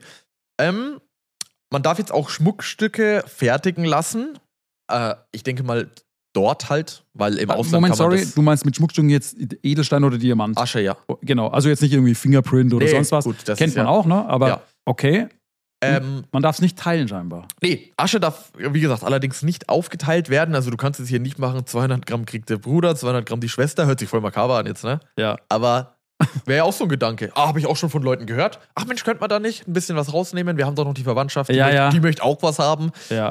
Man darf jetzt auch Schmuckstücke fertigen lassen. Ich denke mal dort halt, weil im Ausland Moment, kann man sorry, das... du meinst mit Schmuckstücken jetzt Edelstein oder Diamant? Asche, ja. Genau, also jetzt nicht irgendwie Fingerprint oder Nee, sonst was. gut, das Kennt ist man ja- auch, ne? Aber Ja. okay, Ähm, man darf es nicht teilen scheinbar. Nee, Asche darf, wie gesagt, allerdings nicht aufgeteilt werden. Also du kannst es hier nicht machen, 200 Gramm kriegt der Bruder, 200 Gramm die Schwester. Hört sich voll makaber an jetzt, ne? Ja. Aber wäre ja auch so ein Gedanke. Habe ich auch schon von Leuten gehört. Ach Mensch, könnte man da nicht ein bisschen was rausnehmen? Wir haben doch noch die Verwandtschaft, die, Ja, ja. die möchte auch was haben. Ja.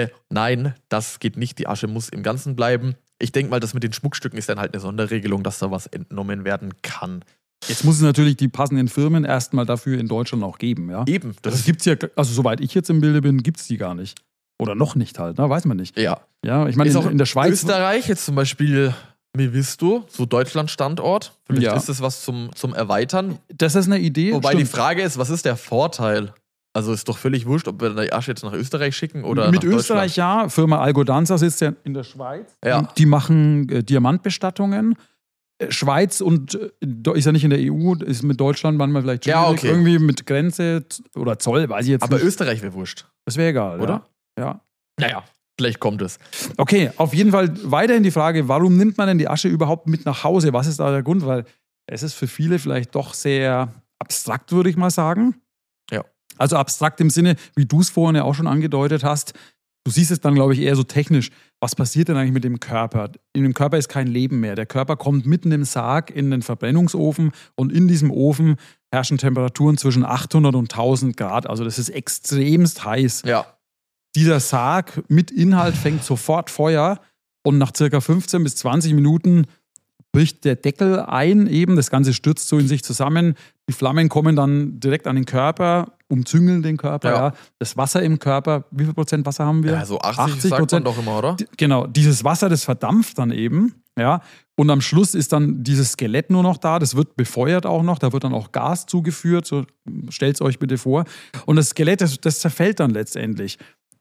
Nein, das geht nicht. Die Asche muss im Ganzen bleiben. Ich denke mal, das mit den Schmuckstücken ist dann halt eine Sonderregelung, dass da was entnommen werden kann. Jetzt muss es natürlich die passenden Firmen erstmal dafür in Deutschland auch geben, ja? Eben. Das gibt's ja, also soweit ich jetzt im Bilde bin, gibt es die gar nicht. Oder noch nicht halt, ne? Weiß man nicht. Ja. Ja, ich meine, Ist auch in der Schweiz. Österreich jetzt zum Beispiel Mevisto, so Deutschland-Standort. Vielleicht Ja. ist das was zum Erweitern. Das ist eine Idee. Wobei stimmt. die Frage ist, was ist der Vorteil? Also ist doch völlig wurscht, ob wir die Asche jetzt nach Österreich schicken oder Mit nach Österreich ja. Firma Algodanza sitzt ja in der Schweiz. Ja. Die machen Diamantbestattungen. Schweiz ist ja nicht in der EU, ist mit Deutschland manchmal vielleicht schwierig. Ja, okay. Irgendwie mit Grenze oder Zoll, weiß ich jetzt Aber nicht. Österreich wäre wurscht, Das wäre egal, oder? Ja. Naja, vielleicht kommt es. Okay, auf jeden Fall weiterhin die Frage, warum nimmt man denn die Asche überhaupt mit nach Hause? Was ist da der Grund? Weil es ist für viele vielleicht doch sehr abstrakt, würde ich mal sagen. Ja. Also abstrakt im Sinne, wie du es vorhin ja auch schon angedeutet hast. Du siehst es dann, glaube ich, eher so technisch. Was passiert denn eigentlich mit dem Körper? In dem Körper ist kein Leben mehr. Der Körper kommt mitten im Sarg in den Verbrennungsofen und in diesem Ofen herrschen Temperaturen zwischen 800 und 1000 Grad. Also das ist extremst heiß. Ja. Dieser Sarg mit Inhalt fängt sofort Feuer und nach circa 15 bis 20 Minuten bricht der Deckel ein eben. Das Ganze stürzt so in sich zusammen. Die Flammen kommen dann direkt an den Körper, umzüngeln den Körper. Ja. Ja. Das Wasser im Körper, wie viel Prozent Wasser haben wir? Ja, so 80 sagt man doch immer, oder? Genau, dieses Wasser, das verdampft dann eben. Ja. Und am Schluss ist dann dieses Skelett nur noch da. Das wird befeuert auch noch. Da wird dann auch Gas zugeführt. So, stellt es euch bitte vor. Und das Skelett, das zerfällt dann letztendlich.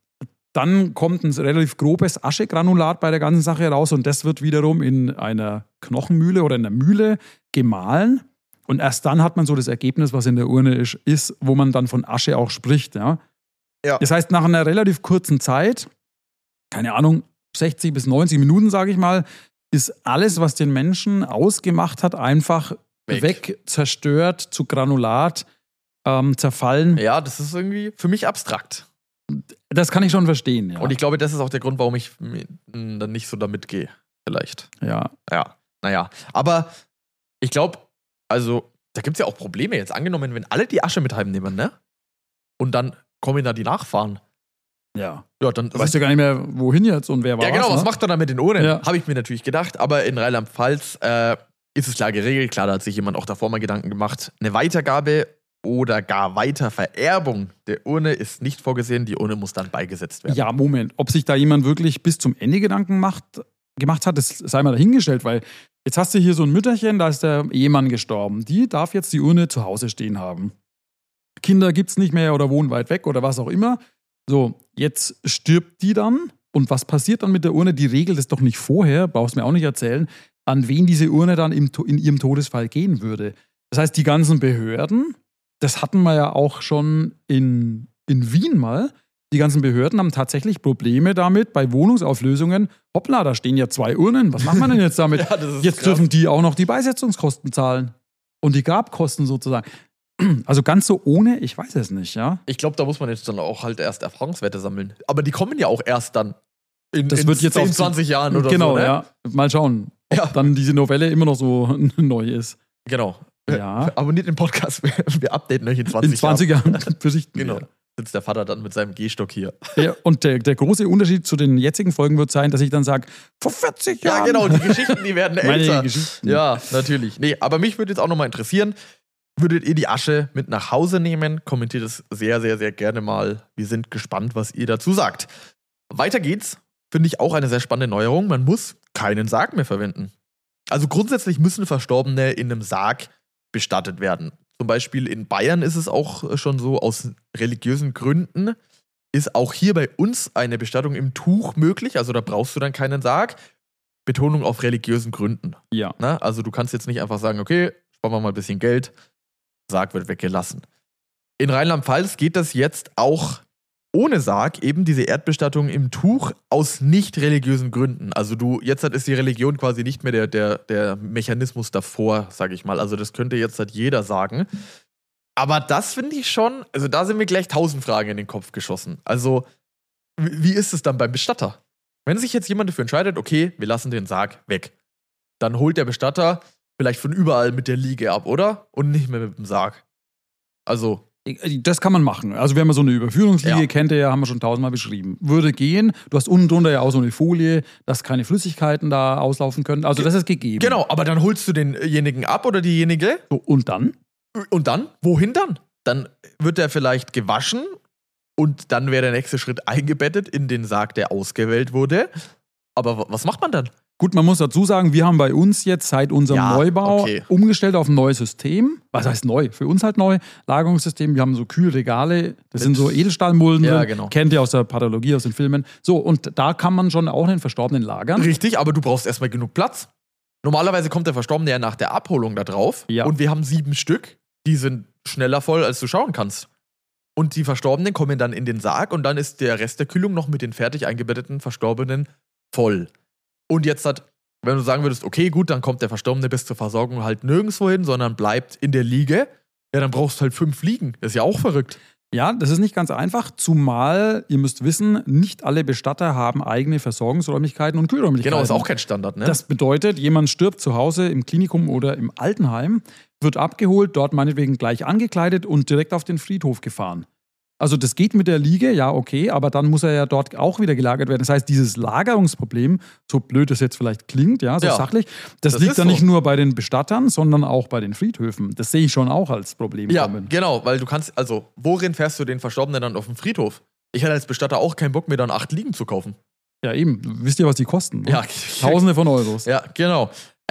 Dann kommt ein relativ grobes Aschegranulat bei der ganzen Sache raus und das wird wiederum in einer Knochenmühle oder in einer Mühle gemahlen. Und erst dann hat man so das Ergebnis, was in der Urne ist, wo man dann von Asche auch spricht. Ja? Ja. Das heißt, nach einer relativ kurzen Zeit, keine Ahnung, 60 bis 90 Minuten, sage ich mal, ist alles, was den Menschen ausgemacht hat, einfach weg zerstört, zu Granulat, zerfallen. Ja, das ist irgendwie für mich abstrakt. Das kann ich schon verstehen, ja. Und ich glaube, das ist auch der Grund, warum ich dann nicht so damit gehe. Vielleicht. Ja. Ja, naja. Aber ich glaube, also, da gibt es ja auch Probleme. Jetzt angenommen, wenn alle die Asche mit heimnehmen, ne? Und dann kommen da die Nachfahren. Ja. Ja, dann. Du weißt ja gar nicht mehr, wohin jetzt und wer war Ja, genau, was ne? macht er dann mit den Urnen? Ja. Habe ich mir natürlich gedacht. Aber in Rheinland-Pfalz ist es klar geregelt. Klar, da hat sich jemand auch davor mal Gedanken gemacht. Eine Weitergabe oder gar Weitervererbung der Urne ist nicht vorgesehen. Die Urne muss dann beigesetzt werden. Ja, Moment. Ob sich da jemand wirklich bis zum Ende Gedanken gemacht hat, das sei mal dahingestellt, weil jetzt hast du hier so ein Mütterchen, da ist der Ehemann gestorben. Die darf jetzt die Urne zu Hause stehen haben. Kinder gibt's nicht mehr oder wohnen weit weg oder was auch immer. So, jetzt stirbt die dann. Und was passiert dann mit der Urne? Die regelt es doch nicht vorher, brauchst mir auch nicht erzählen, an wen diese Urne dann in ihrem Todesfall gehen würde. Das heißt, die ganzen Behörden, das hatten wir ja auch schon in Wien mal, die ganzen Behörden haben tatsächlich Probleme damit bei Wohnungsauflösungen. Hoppla, da stehen ja 2 Urnen. Was machen wir denn jetzt damit? Ja, das ist jetzt krass. dürfen die auch noch die Beisetzungskosten zahlen. Und die Grabkosten sozusagen. Also ganz so ohne, ich weiß es nicht, ja. Ich glaube, da muss man jetzt dann auch halt erst Erfahrungswerte sammeln. Aber die kommen ja auch erst dann das wird jetzt 10, 20 Jahren oder genau, so. Genau, ja. Mal schauen, ob dann diese Novelle immer noch so neu ist. Genau. Ja. Abonniert den Podcast, wir updaten euch in 20 Jahren. In 20 Jahren berichten Genau. wir. Sitzt der Vater dann mit seinem Gehstock hier. Ja, und der große Unterschied zu den jetzigen Folgen wird sein, dass ich dann sage, vor 40 Jahren. Ja, genau, die Geschichten, die werden älter. Meine Geschichten. Ja, natürlich. Nee, aber mich würde jetzt auch nochmal interessieren, würdet ihr die Asche mit nach Hause nehmen? Kommentiert es sehr, sehr, sehr gerne mal. Wir sind gespannt, was ihr dazu sagt. Weiter geht's. Finde ich auch eine sehr spannende Neuerung. Man muss keinen Sarg mehr verwenden. Also grundsätzlich müssen Verstorbene in einem Sarg bestattet werden. Zum Beispiel in Bayern ist es auch schon so, aus religiösen Gründen ist auch hier bei uns eine Bestattung im Tuch möglich. Also da brauchst du dann keinen Sarg. Betonung auf religiösen Gründen. Ja. Na, also du kannst jetzt nicht einfach sagen, okay, sparen wir mal ein bisschen Geld, Sarg wird weggelassen. In Rheinland-Pfalz geht das jetzt auch ohne Sarg, eben diese Erdbestattung im Tuch aus nicht religiösen Gründen. Also jetzt ist die Religion quasi nicht mehr der Mechanismus davor, sage ich mal. Also das könnte jetzt halt jeder sagen. Aber das finde ich schon, also da sind mir gleich 1000 Fragen in den Kopf geschossen. Also wie ist es dann beim Bestatter? Wenn sich jetzt jemand dafür entscheidet, okay, wir lassen den Sarg weg, dann holt der Bestatter vielleicht von überall mit der Liege ab, oder? Und nicht mehr mit dem Sarg. Also das kann man machen. Also wenn man so eine Überführungsliege kennt, ihr ja, haben wir schon 1000-mal beschrieben. Würde gehen. Du hast unten drunter ja auch so eine Folie, dass keine Flüssigkeiten da auslaufen können. Also das ist gegeben. Genau, aber dann holst du denjenigen ab oder diejenige. So, und dann? Und dann? Wohin dann? Dann wird er vielleicht gewaschen und dann wäre der nächste Schritt eingebettet in den Sarg, der ausgewählt wurde. Aber was macht man dann? Gut, man muss dazu sagen, wir haben bei uns jetzt seit unserem Neubau umgestellt auf ein neues System. Was heißt neu? Für uns halt neu. Lagerungssystem. Wir haben so Kühlregale. Das sind so Edelstahlmulden drin. Genau. Kennt ihr aus der Pathologie, aus den Filmen. So, und da kann man schon auch den Verstorbenen lagern. Richtig, aber du brauchst erstmal genug Platz. Normalerweise kommt der Verstorbene ja nach der Abholung da drauf. Ja. Und wir haben 7 Stück. Die sind schneller voll, als du schauen kannst. Und die Verstorbenen kommen dann in den Sarg und dann ist der Rest der Kühlung noch mit den fertig eingebetteten Verstorbenen voll. Und jetzt wenn du sagen würdest, okay, gut, dann kommt der Verstorbene bis zur Versorgung halt nirgendwo hin, sondern bleibt in der Liege, ja, dann brauchst du halt 5 Liegen. Das ist ja auch verrückt. Ja, das ist nicht ganz einfach, zumal, ihr müsst wissen, nicht alle Bestatter haben eigene Versorgungsräumlichkeiten und Kühlräumlichkeiten. Genau, ist auch kein Standard, ne? Das bedeutet, jemand stirbt zu Hause im Klinikum oder im Altenheim, wird abgeholt, dort meinetwegen gleich angekleidet und direkt auf den Friedhof gefahren. Also das geht mit der Liege, ja okay, aber dann muss er ja dort auch wieder gelagert werden. Das heißt, dieses Lagerungsproblem, so blöd es jetzt vielleicht klingt, sachlich, das liegt dann nicht nur bei den Bestattern, sondern auch bei den Friedhöfen. Das sehe ich schon auch als Problem. Ja, genau, weil du kannst, also worin fährst du den Verstorbenen dann auf den Friedhof? Ich hätte als Bestatter auch keinen Bock, mir dann 8 Liegen zu kaufen. Ja eben, wisst ihr, was die kosten? Ne? Ja. Tausende von Euros. Ja, genau.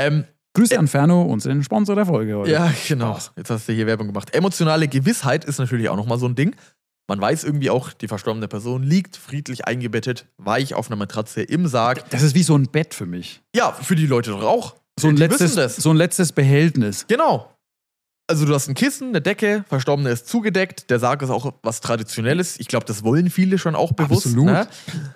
Grüße an Ferno, unseren Sponsor der Folge heute. Ja, genau. Jetzt hast du hier Werbung gemacht. Emotionale Gewissheit ist natürlich auch nochmal so ein Ding. Man weiß irgendwie auch, die verstorbene Person liegt friedlich eingebettet, weich auf einer Matratze im Sarg. Das ist wie so ein Bett für mich. Ja, für die Leute doch auch. So ein letztes Behältnis. Genau. Also du hast ein Kissen, eine Decke, Verstorbene ist zugedeckt, der Sarg ist auch was Traditionelles. Ich glaube, das wollen viele schon auch bewusst. Absolut. Ne?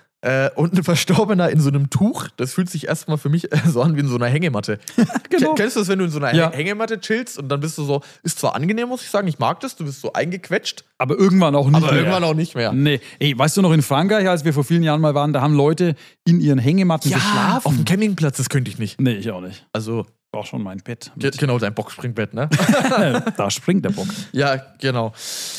Und ein Verstorbener in so einem Tuch, das fühlt sich erstmal für mich so an wie in so einer Hängematte. Genau. Kennst du das, wenn du in so einer Hängematte chillst und dann bist du so, ist zwar angenehm, muss ich sagen, ich mag das, du bist so eingequetscht. Aber irgendwann auch nicht mehr. mehr. Nee. Ey, weißt du noch in Frankreich, als wir vor vielen Jahren mal waren, da haben Leute in ihren Hängematten geschlafen. Auf dem Campingplatz, das könnte ich nicht. Nee, ich auch nicht. Also, war schon mein Bett. Genau, dein Boxspringbett, ne? Da springt der Bock. Ja, genau.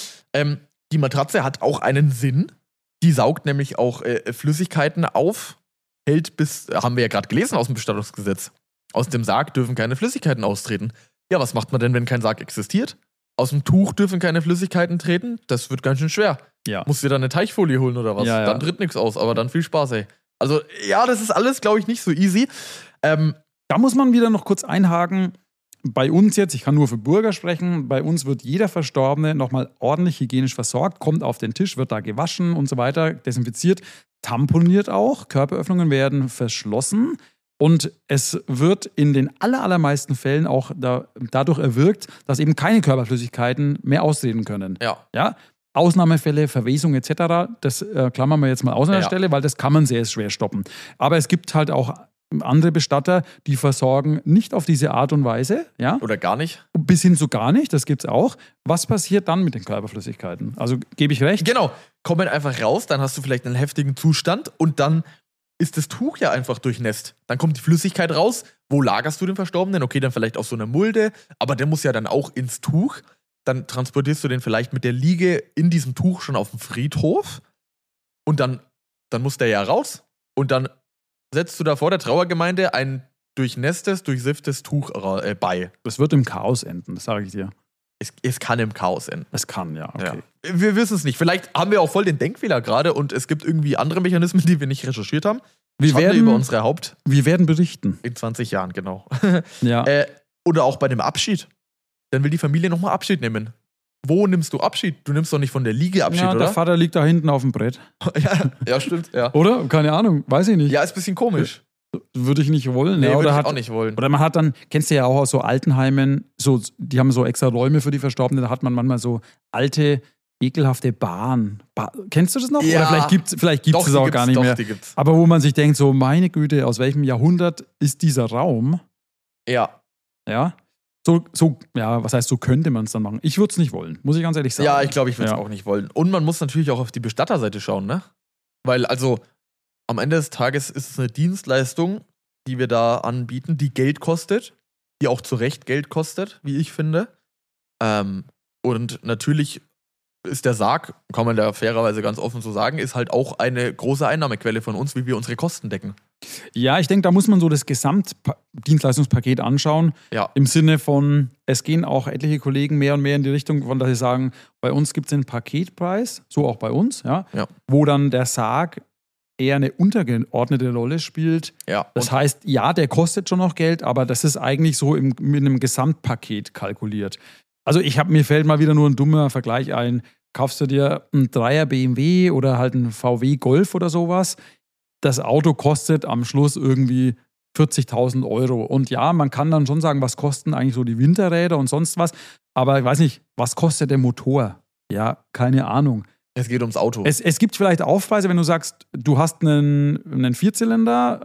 Die Matratze hat auch einen Sinn. Die saugt nämlich auch Flüssigkeiten auf, hält haben wir ja gerade gelesen aus dem Bestattungsgesetz. Aus dem Sarg dürfen keine Flüssigkeiten austreten. Ja, was macht man denn, wenn kein Sarg existiert? Aus dem Tuch dürfen keine Flüssigkeiten treten? Das wird ganz schön schwer. Ja. Musst du dir dann eine Teichfolie holen oder was? Ja. Dann tritt nichts aus, aber dann viel Spaß, ey. Also, ja, das ist alles, glaube ich, nicht so easy. Da muss man wieder noch kurz einhaken. Bei uns jetzt, ich kann nur für Bürger sprechen, bei uns wird jeder Verstorbene nochmal ordentlich hygienisch versorgt, kommt auf den Tisch, wird da gewaschen und so weiter, desinfiziert, tamponiert auch, Körperöffnungen werden verschlossen und es wird in den allermeisten Fällen auch dadurch erwirkt, dass eben keine Körperflüssigkeiten mehr austreten können. Ja? Ausnahmefälle, Verwesung etc., das klammern wir jetzt mal aus an der Stelle, weil das kann man sehr schwer stoppen. Aber es gibt halt auch andere Bestatter, die versorgen nicht auf diese Art und Weise. Ja? Oder gar nicht. Bis hin zu gar nicht, das gibt's auch. Was passiert dann mit den Körperflüssigkeiten? Also gebe ich recht? Genau, kommen einfach raus, dann hast du vielleicht einen heftigen Zustand und dann ist das Tuch ja einfach durchnässt. Dann kommt die Flüssigkeit raus. Wo lagerst du den Verstorbenen? Okay, dann vielleicht auf so einer Mulde, aber der muss ja dann auch ins Tuch. Dann transportierst du den vielleicht mit der Liege in diesem Tuch schon auf den Friedhof und dann muss der ja raus und dann setzt du da vor der Trauergemeinde ein durchnässtes, durchsifftes Tuch bei. Das wird im Chaos enden, das sage ich dir. Es kann im Chaos enden. Es kann, ja, okay. Ja. Wir wissen es nicht. Vielleicht haben wir auch voll den Denkfehler gerade und es gibt irgendwie andere Mechanismen, die wir nicht recherchiert haben. Wir werden über unsere Wir werden berichten. In 20 Jahren, genau. Ja. Oder auch bei dem Abschied. Dann will die Familie nochmal Abschied nehmen. Wo nimmst du Abschied? Du nimmst doch nicht von der Liege Abschied, ja, oder? Der Vater liegt da hinten auf dem Brett. ja, stimmt. Ja. Oder? Keine Ahnung, weiß ich nicht. Ja, ist ein bisschen komisch. Würde ich nicht wollen. Nee, ja, würde ich auch nicht wollen. Oder man hat dann, kennst du ja auch aus so Altenheimen, die haben so extra Räume für die Verstorbenen, da hat man manchmal so alte, ekelhafte Baren. Kennst du das noch? Ja. Oder vielleicht gibt's es auch gar nicht mehr. Die gibt's. Aber wo man sich denkt, so meine Güte, aus welchem Jahrhundert ist dieser Raum? Ja. Ja. Ja, was heißt, so könnte man es dann machen. Ich würde es nicht wollen, muss ich ganz ehrlich sagen. Ja, ich glaube, ich würde es auch nicht wollen. Und man muss natürlich auch auf die Bestatterseite schauen, ne? Weil, also, am Ende des Tages ist es eine Dienstleistung, die wir da anbieten, die Geld kostet, die auch zu Recht Geld kostet, wie ich finde. Und natürlich ist der Sarg, kann man da fairerweise ganz offen so sagen, ist halt auch eine große Einnahmequelle von uns, wie wir unsere Kosten decken. Ja, ich denke, da muss man so das Gesamtdienstleistungspaket anschauen. Ja. Im Sinne von, es gehen auch etliche Kollegen mehr und mehr in die Richtung, von dass sie sagen, bei uns gibt es einen Paketpreis, so auch bei uns, ja. Wo dann der Sarg eher eine untergeordnete Rolle spielt. Ja. Das heißt, ja, der kostet schon noch Geld, aber das ist eigentlich so mit einem Gesamtpaket kalkuliert. Also mir fällt mal wieder nur ein dummer Vergleich ein. Kaufst du dir einen 3er BMW oder halt einen VW Golf oder sowas, das Auto kostet am Schluss irgendwie 40.000 Euro. Und ja, man kann dann schon sagen, was kosten eigentlich so die Winterräder und sonst was. Aber ich weiß nicht, was kostet der Motor? Ja, keine Ahnung. Es geht ums Auto. Es gibt vielleicht Aufpreise, wenn du sagst, du hast einen Vierzylinder,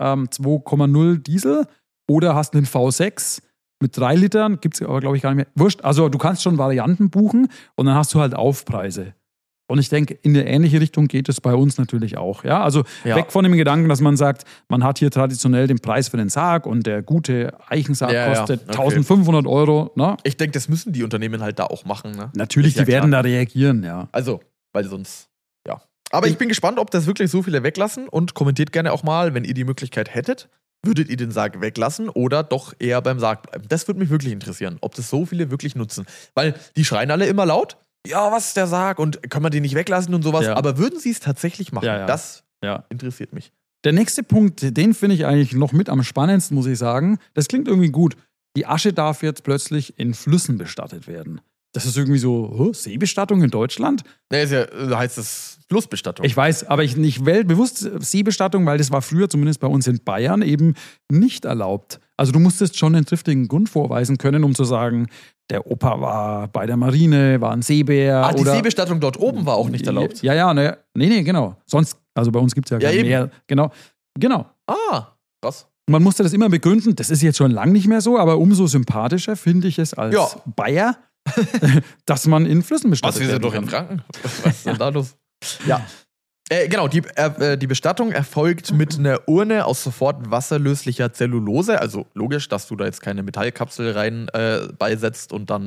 2,0 Diesel oder hast einen V6 mit 3 Litern, gibt es aber, glaube ich, gar nicht mehr. Wurscht, also du kannst schon Varianten buchen und dann hast du halt Aufpreise. Und ich denke, in eine ähnliche Richtung geht es bei uns natürlich auch. Ja? Also weg von dem Gedanken, dass man sagt, man hat hier traditionell den Preis für den Sarg und der gute Eichensarg kostet 1.500 Euro. Ne? Ich denke, das müssen die Unternehmen halt da auch machen. Ne? Natürlich, die werden da reagieren, ja. Also, weil sonst, ja. Aber ich bin gespannt, ob das wirklich so viele weglassen und kommentiert gerne auch mal, wenn ihr die Möglichkeit hättet, würdet ihr den Sarg weglassen oder doch eher beim Sarg bleiben? Das würde mich wirklich interessieren, ob das so viele wirklich nutzen. Weil die schreien alle immer laut, ja, was ist der Sarg und kann man den nicht weglassen und sowas, aber würden sie es tatsächlich machen? Ja. Das interessiert mich. Der nächste Punkt, den finde ich eigentlich noch mit am spannendsten, muss ich sagen. Das klingt irgendwie gut. Die Asche darf jetzt plötzlich in Flüssen bestattet werden. Das ist irgendwie so, Seebestattung in Deutschland? Nee, heißt das Flussbestattung. Ich weiß, aber ich wähle bewusst Seebestattung, weil das war früher, zumindest bei uns in Bayern, eben nicht erlaubt. Also du musstest schon einen triftigen Grund vorweisen können, um zu sagen, der Opa war bei der Marine, war ein Seebär. Die Seebestattung dort oben war auch nicht erlaubt? Ja, nee, genau. Sonst, also bei uns gibt es ja gar mehr. Genau. Ah, krass. Man musste das immer begründen, das ist jetzt schon lange nicht mehr so, aber umso sympathischer finde ich es als Bayer, dass man in Flüssen bestattet wird. Wir sind doch in Franken. Was ist denn da los? Ja. Genau, die Bestattung erfolgt mit einer Urne aus sofort wasserlöslicher Zellulose. Also logisch, dass du da jetzt keine Metallkapsel rein beisetzt und dann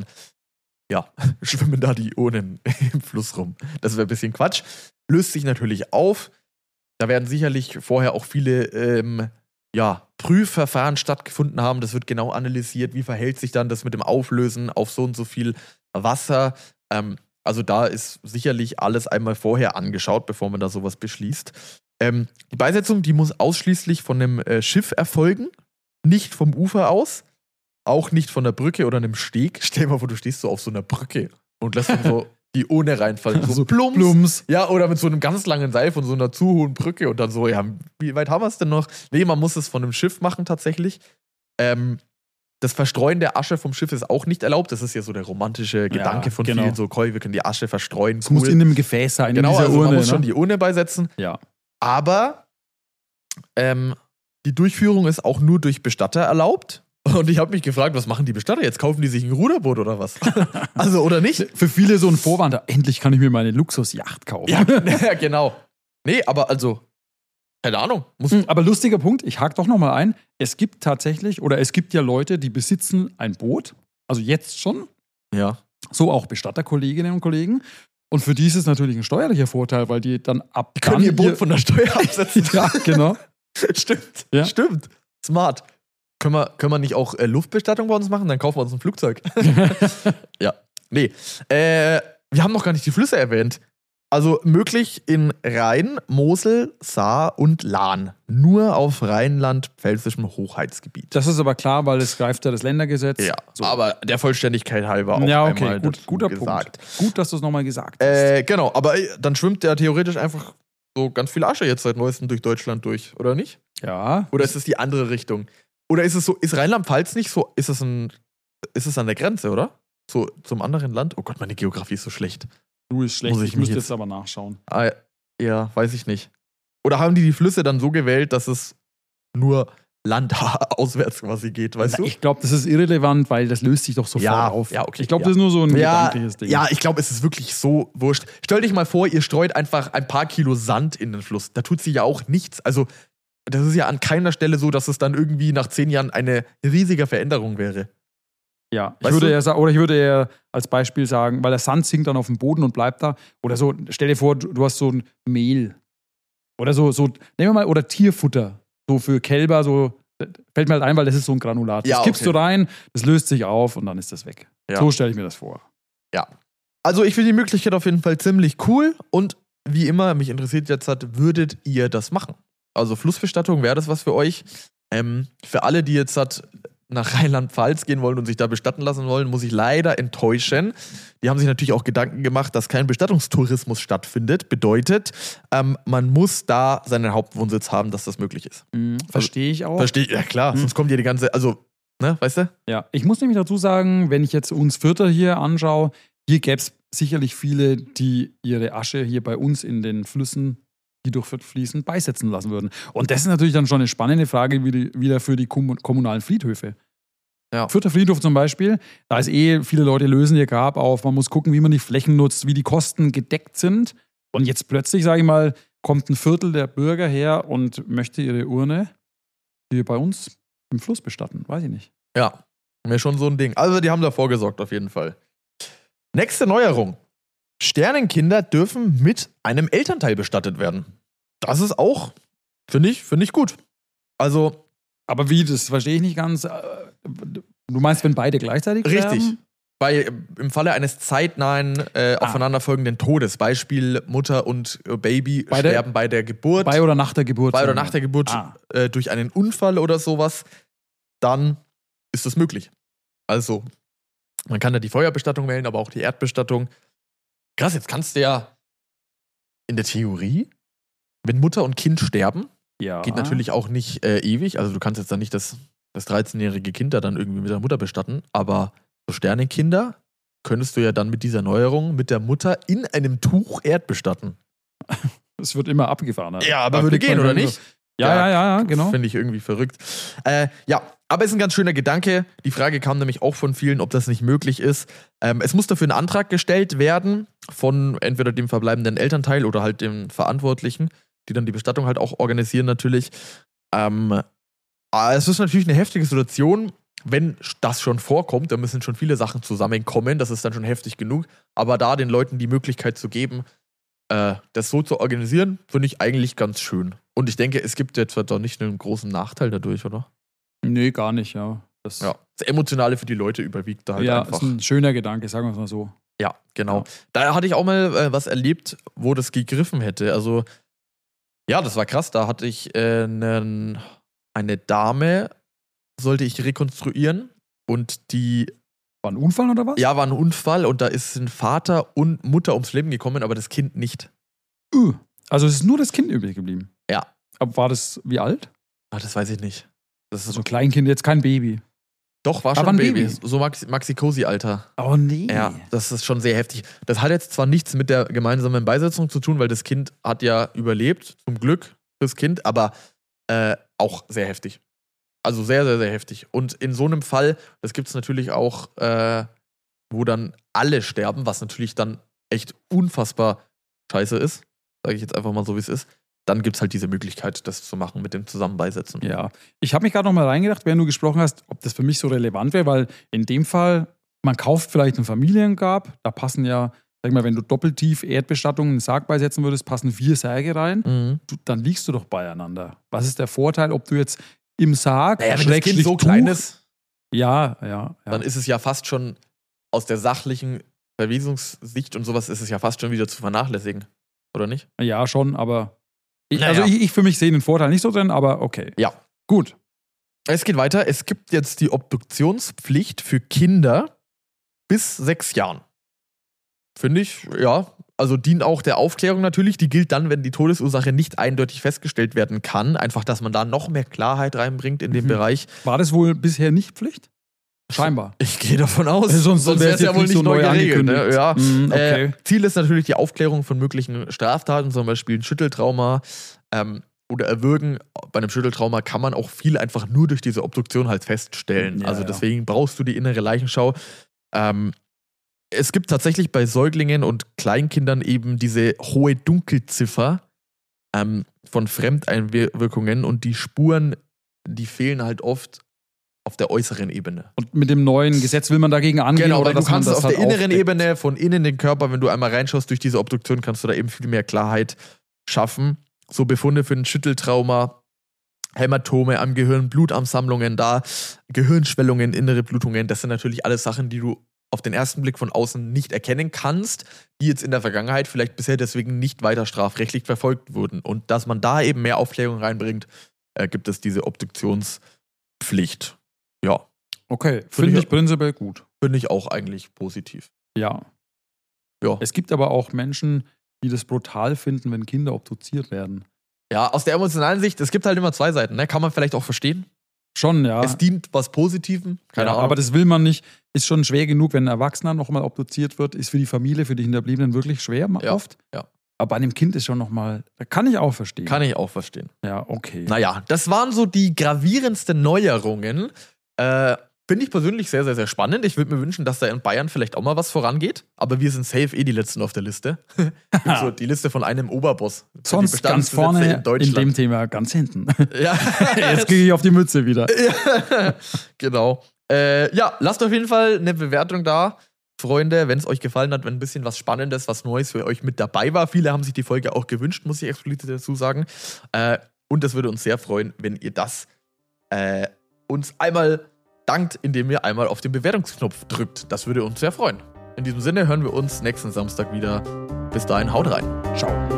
schwimmen da die Urnen im Fluss rum. Das wäre ein bisschen Quatsch. Löst sich natürlich auf. Da werden sicherlich vorher auch viele Prüfverfahren stattgefunden haben. Das wird genau analysiert. Wie verhält sich dann das mit dem Auflösen auf so und so viel Wasser? Also da ist sicherlich alles einmal vorher angeschaut, bevor man da sowas beschließt. Die Beisetzung, die muss ausschließlich von einem Schiff erfolgen, nicht vom Ufer aus, auch nicht von der Brücke oder einem Steg. Stell dir mal vor, du stehst so auf so einer Brücke und lässt dann so die Urne reinfallen. So plumps. Ja, oder mit so einem ganz langen Seil von so einer zu hohen Brücke und dann so, ja, wie weit haben wir es denn noch? Nee, man muss es von einem Schiff machen tatsächlich. Das Verstreuen der Asche vom Schiff ist auch nicht erlaubt. Das ist ja so der romantische Gedanke von vielen. So, wir können die Asche verstreuen. Es muss in einem Gefäß sein, genau, in dieser also Urne. Man muss schon die Urne beisetzen. Ja. Aber die Durchführung ist auch nur durch Bestatter erlaubt. Und ich habe mich gefragt, was machen die Bestatter? Jetzt kaufen die sich ein Ruderboot oder was? Also, oder nicht? Für viele so ein Vorwand, endlich kann ich mir meine Luxusjacht kaufen. Ja, genau. Nee, aber also, Keine Ahnung. Aber lustiger Punkt, ich hake doch nochmal ein. Es gibt tatsächlich, oder es gibt ja Leute, die besitzen ein Boot, also jetzt schon, Ja. so auch Bestatterkolleginnen und Kollegen. Und für die ist es natürlich ein steuerlicher Vorteil, weil die dann Die können ihr Boot von der Steuer absetzen. Ja, genau. Stimmt. Ja. Stimmt. Smart. Können wir nicht auch Luftbestattung bei uns machen? Dann kaufen wir uns ein Flugzeug. Ja. Nee. Wir haben noch gar nicht die Flüsse erwähnt. Also möglich in Rhein, Mosel, Saar und Lahn. Nur auf rheinland-pfälzischem Hoheitsgebiet. Das ist aber klar, weil es greift ja das Ländergesetz. Ja, So. aber der Vollständigkeit halber auch Ja, okay, einmal gut, dazu guter gesagt. Punkt. Gut, dass du es nochmal gesagt hast. Genau, aber dann schwimmt ja theoretisch einfach so ganz viel Asche jetzt seit neuestem durch Deutschland durch, oder nicht? Ja. Oder ist es die andere Richtung? Oder ist es so, ist Rheinland-Pfalz nicht so, ist es an der Grenze, oder? So zum anderen Land? Oh Gott, meine Geografie ist so schlecht. Du ist schlecht, Muss ich ich mich müsste jetzt- jetzt aber nachschauen. Ja, weiß ich nicht. Oder haben die Flüsse dann so gewählt, dass es nur landauswärts quasi geht, weißt du? Ich glaube, das ist irrelevant, weil das löst sich doch sofort Ja, auf. ja, okay, Ich glaube, ja. das ist nur so ein Ja, gedankliches Ding. ja, ich glaube, es ist wirklich so wurscht. Stell dich mal vor, ihr streut einfach ein paar Kilo Sand in den Fluss. Da tut sich ja auch nichts. Also, das ist ja an keiner Stelle so, dass es dann irgendwie nach 10 Jahren eine riesige Veränderung wäre. Ja, ich Weißt würde du? eher sagen, oder ich würde eher als Beispiel sagen, weil der Sand sinkt dann auf den Boden und bleibt da. Oder so, stell dir vor, du hast so ein Mehl. Oder so, nehmen wir mal, oder Tierfutter. So für Kälber, so, fällt mir halt ein, weil das ist so ein Granulat. Ja, Das kippst okay. du rein, das löst sich auf und dann ist das weg. Ja. So stelle ich mir das vor. Also, ich finde die Möglichkeit auf jeden Fall ziemlich cool und wie immer, mich interessiert jetzt würdet ihr das machen? Also, Flussbestattung, wäre das was für euch? Für alle, die jetzt nach Rheinland-Pfalz gehen wollen und sich da bestatten lassen wollen, muss ich leider enttäuschen. Die haben sich natürlich auch Gedanken gemacht, dass kein Bestattungstourismus stattfindet. Bedeutet, man muss da seinen Hauptwohnsitz haben, dass das möglich ist. Verstehe ich auch. Verstehe ich? Ja klar, sonst kommt hier die ganze, also, ne, weißt du? Ja, ich muss nämlich dazu sagen, wenn ich jetzt uns Vierter hier anschaue, hier gäbe es sicherlich viele, die ihre Asche hier bei uns in den Flüssen, die durch Fürth fließen, beisetzen lassen würden. Und das ist natürlich dann schon eine spannende Frage wieder für die kommunalen Friedhöfe. Ja. Fürther Friedhof zum Beispiel, da ist viele Leute lösen ihr Grab auf, man muss gucken, wie man die Flächen nutzt, wie die Kosten gedeckt sind. Und jetzt plötzlich, sage ich mal, kommt ein Viertel der Bürger her und möchte ihre Urne hier bei uns im Fluss bestatten. Weiß ich nicht. Ja, mir schon so ein Ding. Also, die haben da vorgesorgt, auf jeden Fall. Nächste Neuerung. Sternenkinder dürfen mit einem Elternteil bestattet werden. Das ist auch, finde ich gut. Also, Aber wie, das verstehe ich nicht ganz. Du meinst, wenn beide gleichzeitig richtig. sterben? Im Falle eines zeitnahen, aufeinanderfolgenden Todes, Beispiel Mutter und Baby sterben bei der Geburt, Bei oder nach der Geburt? bei oder nach der Geburt Ah. durch einen Unfall oder sowas, dann ist das möglich. Also, man kann da die Feuerbestattung wählen, aber auch die Erdbestattung. Krass, jetzt kannst du ja in der Theorie, wenn Mutter und Kind sterben, Ja. geht natürlich auch nicht ewig. Also du kannst jetzt dann nicht das 13-jährige Kind da dann irgendwie mit der Mutter bestatten, aber so Sternenkinder könntest du ja dann mit dieser Neuerung mit der Mutter in einem Tuch erdbestatten. Es wird immer abgefahren. Ja, aber Da würde kriegt man gehen, oder irgendwie nicht? so- Ja, genau. Finde ich irgendwie verrückt. Ja, aber ist ein ganz schöner Gedanke. Die Frage kam nämlich auch von vielen, ob das nicht möglich ist. Es muss dafür ein Antrag gestellt werden von entweder dem verbleibenden Elternteil oder halt dem Verantwortlichen, die dann die Bestattung halt auch organisieren natürlich. Es ist natürlich eine heftige Situation, wenn das schon vorkommt. Da müssen schon viele Sachen zusammenkommen. Das ist dann schon heftig genug. Aber da den Leuten die Möglichkeit zu geben, das so zu organisieren, finde ich eigentlich ganz schön. Und ich denke, es gibt jetzt doch nicht einen großen Nachteil dadurch, oder? Nee, gar nicht, ja. Das Emotionale für die Leute überwiegt da halt ja, einfach. ist ein schöner Gedanke, sagen wir es mal so. Ja, genau. Ja. Da hatte ich auch mal was erlebt, wo das gegriffen hätte. Also, ja, das war krass. Da hatte ich eine Dame, sollte ich rekonstruieren. Und die, War ein Unfall oder was? ja, war ein Unfall und da ist ein Vater und Mutter ums Leben gekommen, aber das Kind nicht. Also es ist nur das Kind übrig geblieben. Ja. Aber war das wie alt? Das weiß ich nicht. Das ist Also ein Kleinkind, jetzt kein Baby. Doch, war Aber schon ein ein Baby. Baby. So Maxi-Cosi-Alter. Oh nee. Ja, das ist schon sehr heftig. Das hat jetzt zwar nichts mit der gemeinsamen Beisetzung zu tun, weil das Kind hat ja überlebt, zum Glück fürs Kind, aber auch sehr heftig. Also sehr, sehr, sehr heftig. Und in so einem Fall, das gibt es natürlich auch, wo dann alle sterben, was natürlich dann echt unfassbar scheiße ist. Sage ich jetzt einfach mal so, wie es ist. dann gibt es halt diese Möglichkeit, das zu machen mit dem Zusammenbeisetzen. Ja, ich habe mich gerade noch mal reingedacht, während du gesprochen hast, ob das für mich so relevant wäre, weil in dem Fall, man kauft vielleicht ein Familiengrab, da passen ja, sag mal, wenn du doppeltief Erdbestattung in den Sarg beisetzen würdest, passen 4 Särge rein, dann liegst du doch beieinander. Was ist der Vorteil, ob du jetzt im Sarg, naja, wenn das Kind so klein ist, ja, dann ist es ja fast schon aus der sachlichen Verwesungssicht und sowas ist es ja fast schon wieder zu vernachlässigen, oder nicht? Ja, schon, aber ich für mich sehe den Vorteil nicht so drin, aber okay. Ja. Gut. Es geht weiter. Es gibt jetzt die Obduktionspflicht für Kinder bis 6 Jahren. Finde ich, ja. Also dient auch der Aufklärung natürlich. Die gilt dann, wenn die Todesursache nicht eindeutig festgestellt werden kann. Einfach, dass man da noch mehr Klarheit reinbringt in den Bereich. War das wohl bisher nicht Pflicht? Scheinbar. Ich gehe davon aus. Sonst wäre es ja wohl nicht so neu geregelt. Ne? Ja. Okay. Ziel ist natürlich die Aufklärung von möglichen Straftaten, zum Beispiel ein Schütteltrauma oder Erwürgen. Bei einem Schütteltrauma kann man auch viel einfach nur durch diese Obduktion halt feststellen. Ja, also deswegen brauchst du die innere Leichenschau. Es gibt tatsächlich bei Säuglingen und Kleinkindern eben diese hohe Dunkelziffer von Fremdeinwirkungen und die Spuren, die fehlen halt oft auf der äußeren Ebene. Und mit dem neuen Gesetz will man dagegen angehen? Genau, oder du kannst auf der inneren aufdeckt? Ebene, von innen den Körper, wenn du einmal reinschaust durch diese Obduktion, kannst du da eben viel mehr Klarheit schaffen. So Befunde für ein Schütteltrauma, Hämatome am Gehirn, Blutansammlungen da, Gehirnschwellungen, innere Blutungen, das sind natürlich alles Sachen, die du auf den ersten Blick von außen nicht erkennen kannst, die jetzt in der Vergangenheit vielleicht bisher deswegen nicht weiter strafrechtlich verfolgt wurden. Und dass man da eben mehr Aufklärung reinbringt, gibt es diese Obduktionspflicht. Ja. Okay, finde ich prinzipiell gut. Finde ich auch eigentlich positiv. Ja. Ja. Es gibt aber auch Menschen, die das brutal finden, wenn Kinder obduziert werden. Ja, aus der emotionalen Sicht, es gibt halt immer 2 Seiten, ne? Kann man vielleicht auch verstehen. Schon, ja. Es dient was Positivem, keine Ahnung. Aber das will man nicht. Ist schon schwer genug, wenn ein Erwachsener nochmal obduziert wird. Ist für die Familie, für die Hinterbliebenen wirklich schwer oft. Ja. Aber bei einem Kind ist schon nochmal, kann ich auch verstehen. Kann ich auch verstehen. Ja, okay. Naja, das waren so die gravierendsten Neuerungen. Finde ich persönlich sehr, sehr, sehr spannend. Ich würde mir wünschen, dass da in Bayern vielleicht auch mal was vorangeht. Aber wir sind safe die Letzten auf der Liste. So die Liste von einem Oberboss. Sonst ganz vorne in dem Thema ganz hinten. Ja. Jetzt kriege ich auf die Mütze wieder. Ja, genau. Ja, lasst auf jeden Fall eine Bewertung da. Freunde, wenn es euch gefallen hat, wenn ein bisschen was Spannendes, was Neues für euch mit dabei war. Viele haben sich die Folge auch gewünscht, muss ich explizit dazu sagen. Und das würde uns sehr freuen, wenn ihr das uns einmal dankt, indem ihr einmal auf den Bewertungsknopf drückt. Das würde uns sehr freuen. In diesem Sinne hören wir uns nächsten Samstag wieder. Bis dahin, haut rein. Ciao.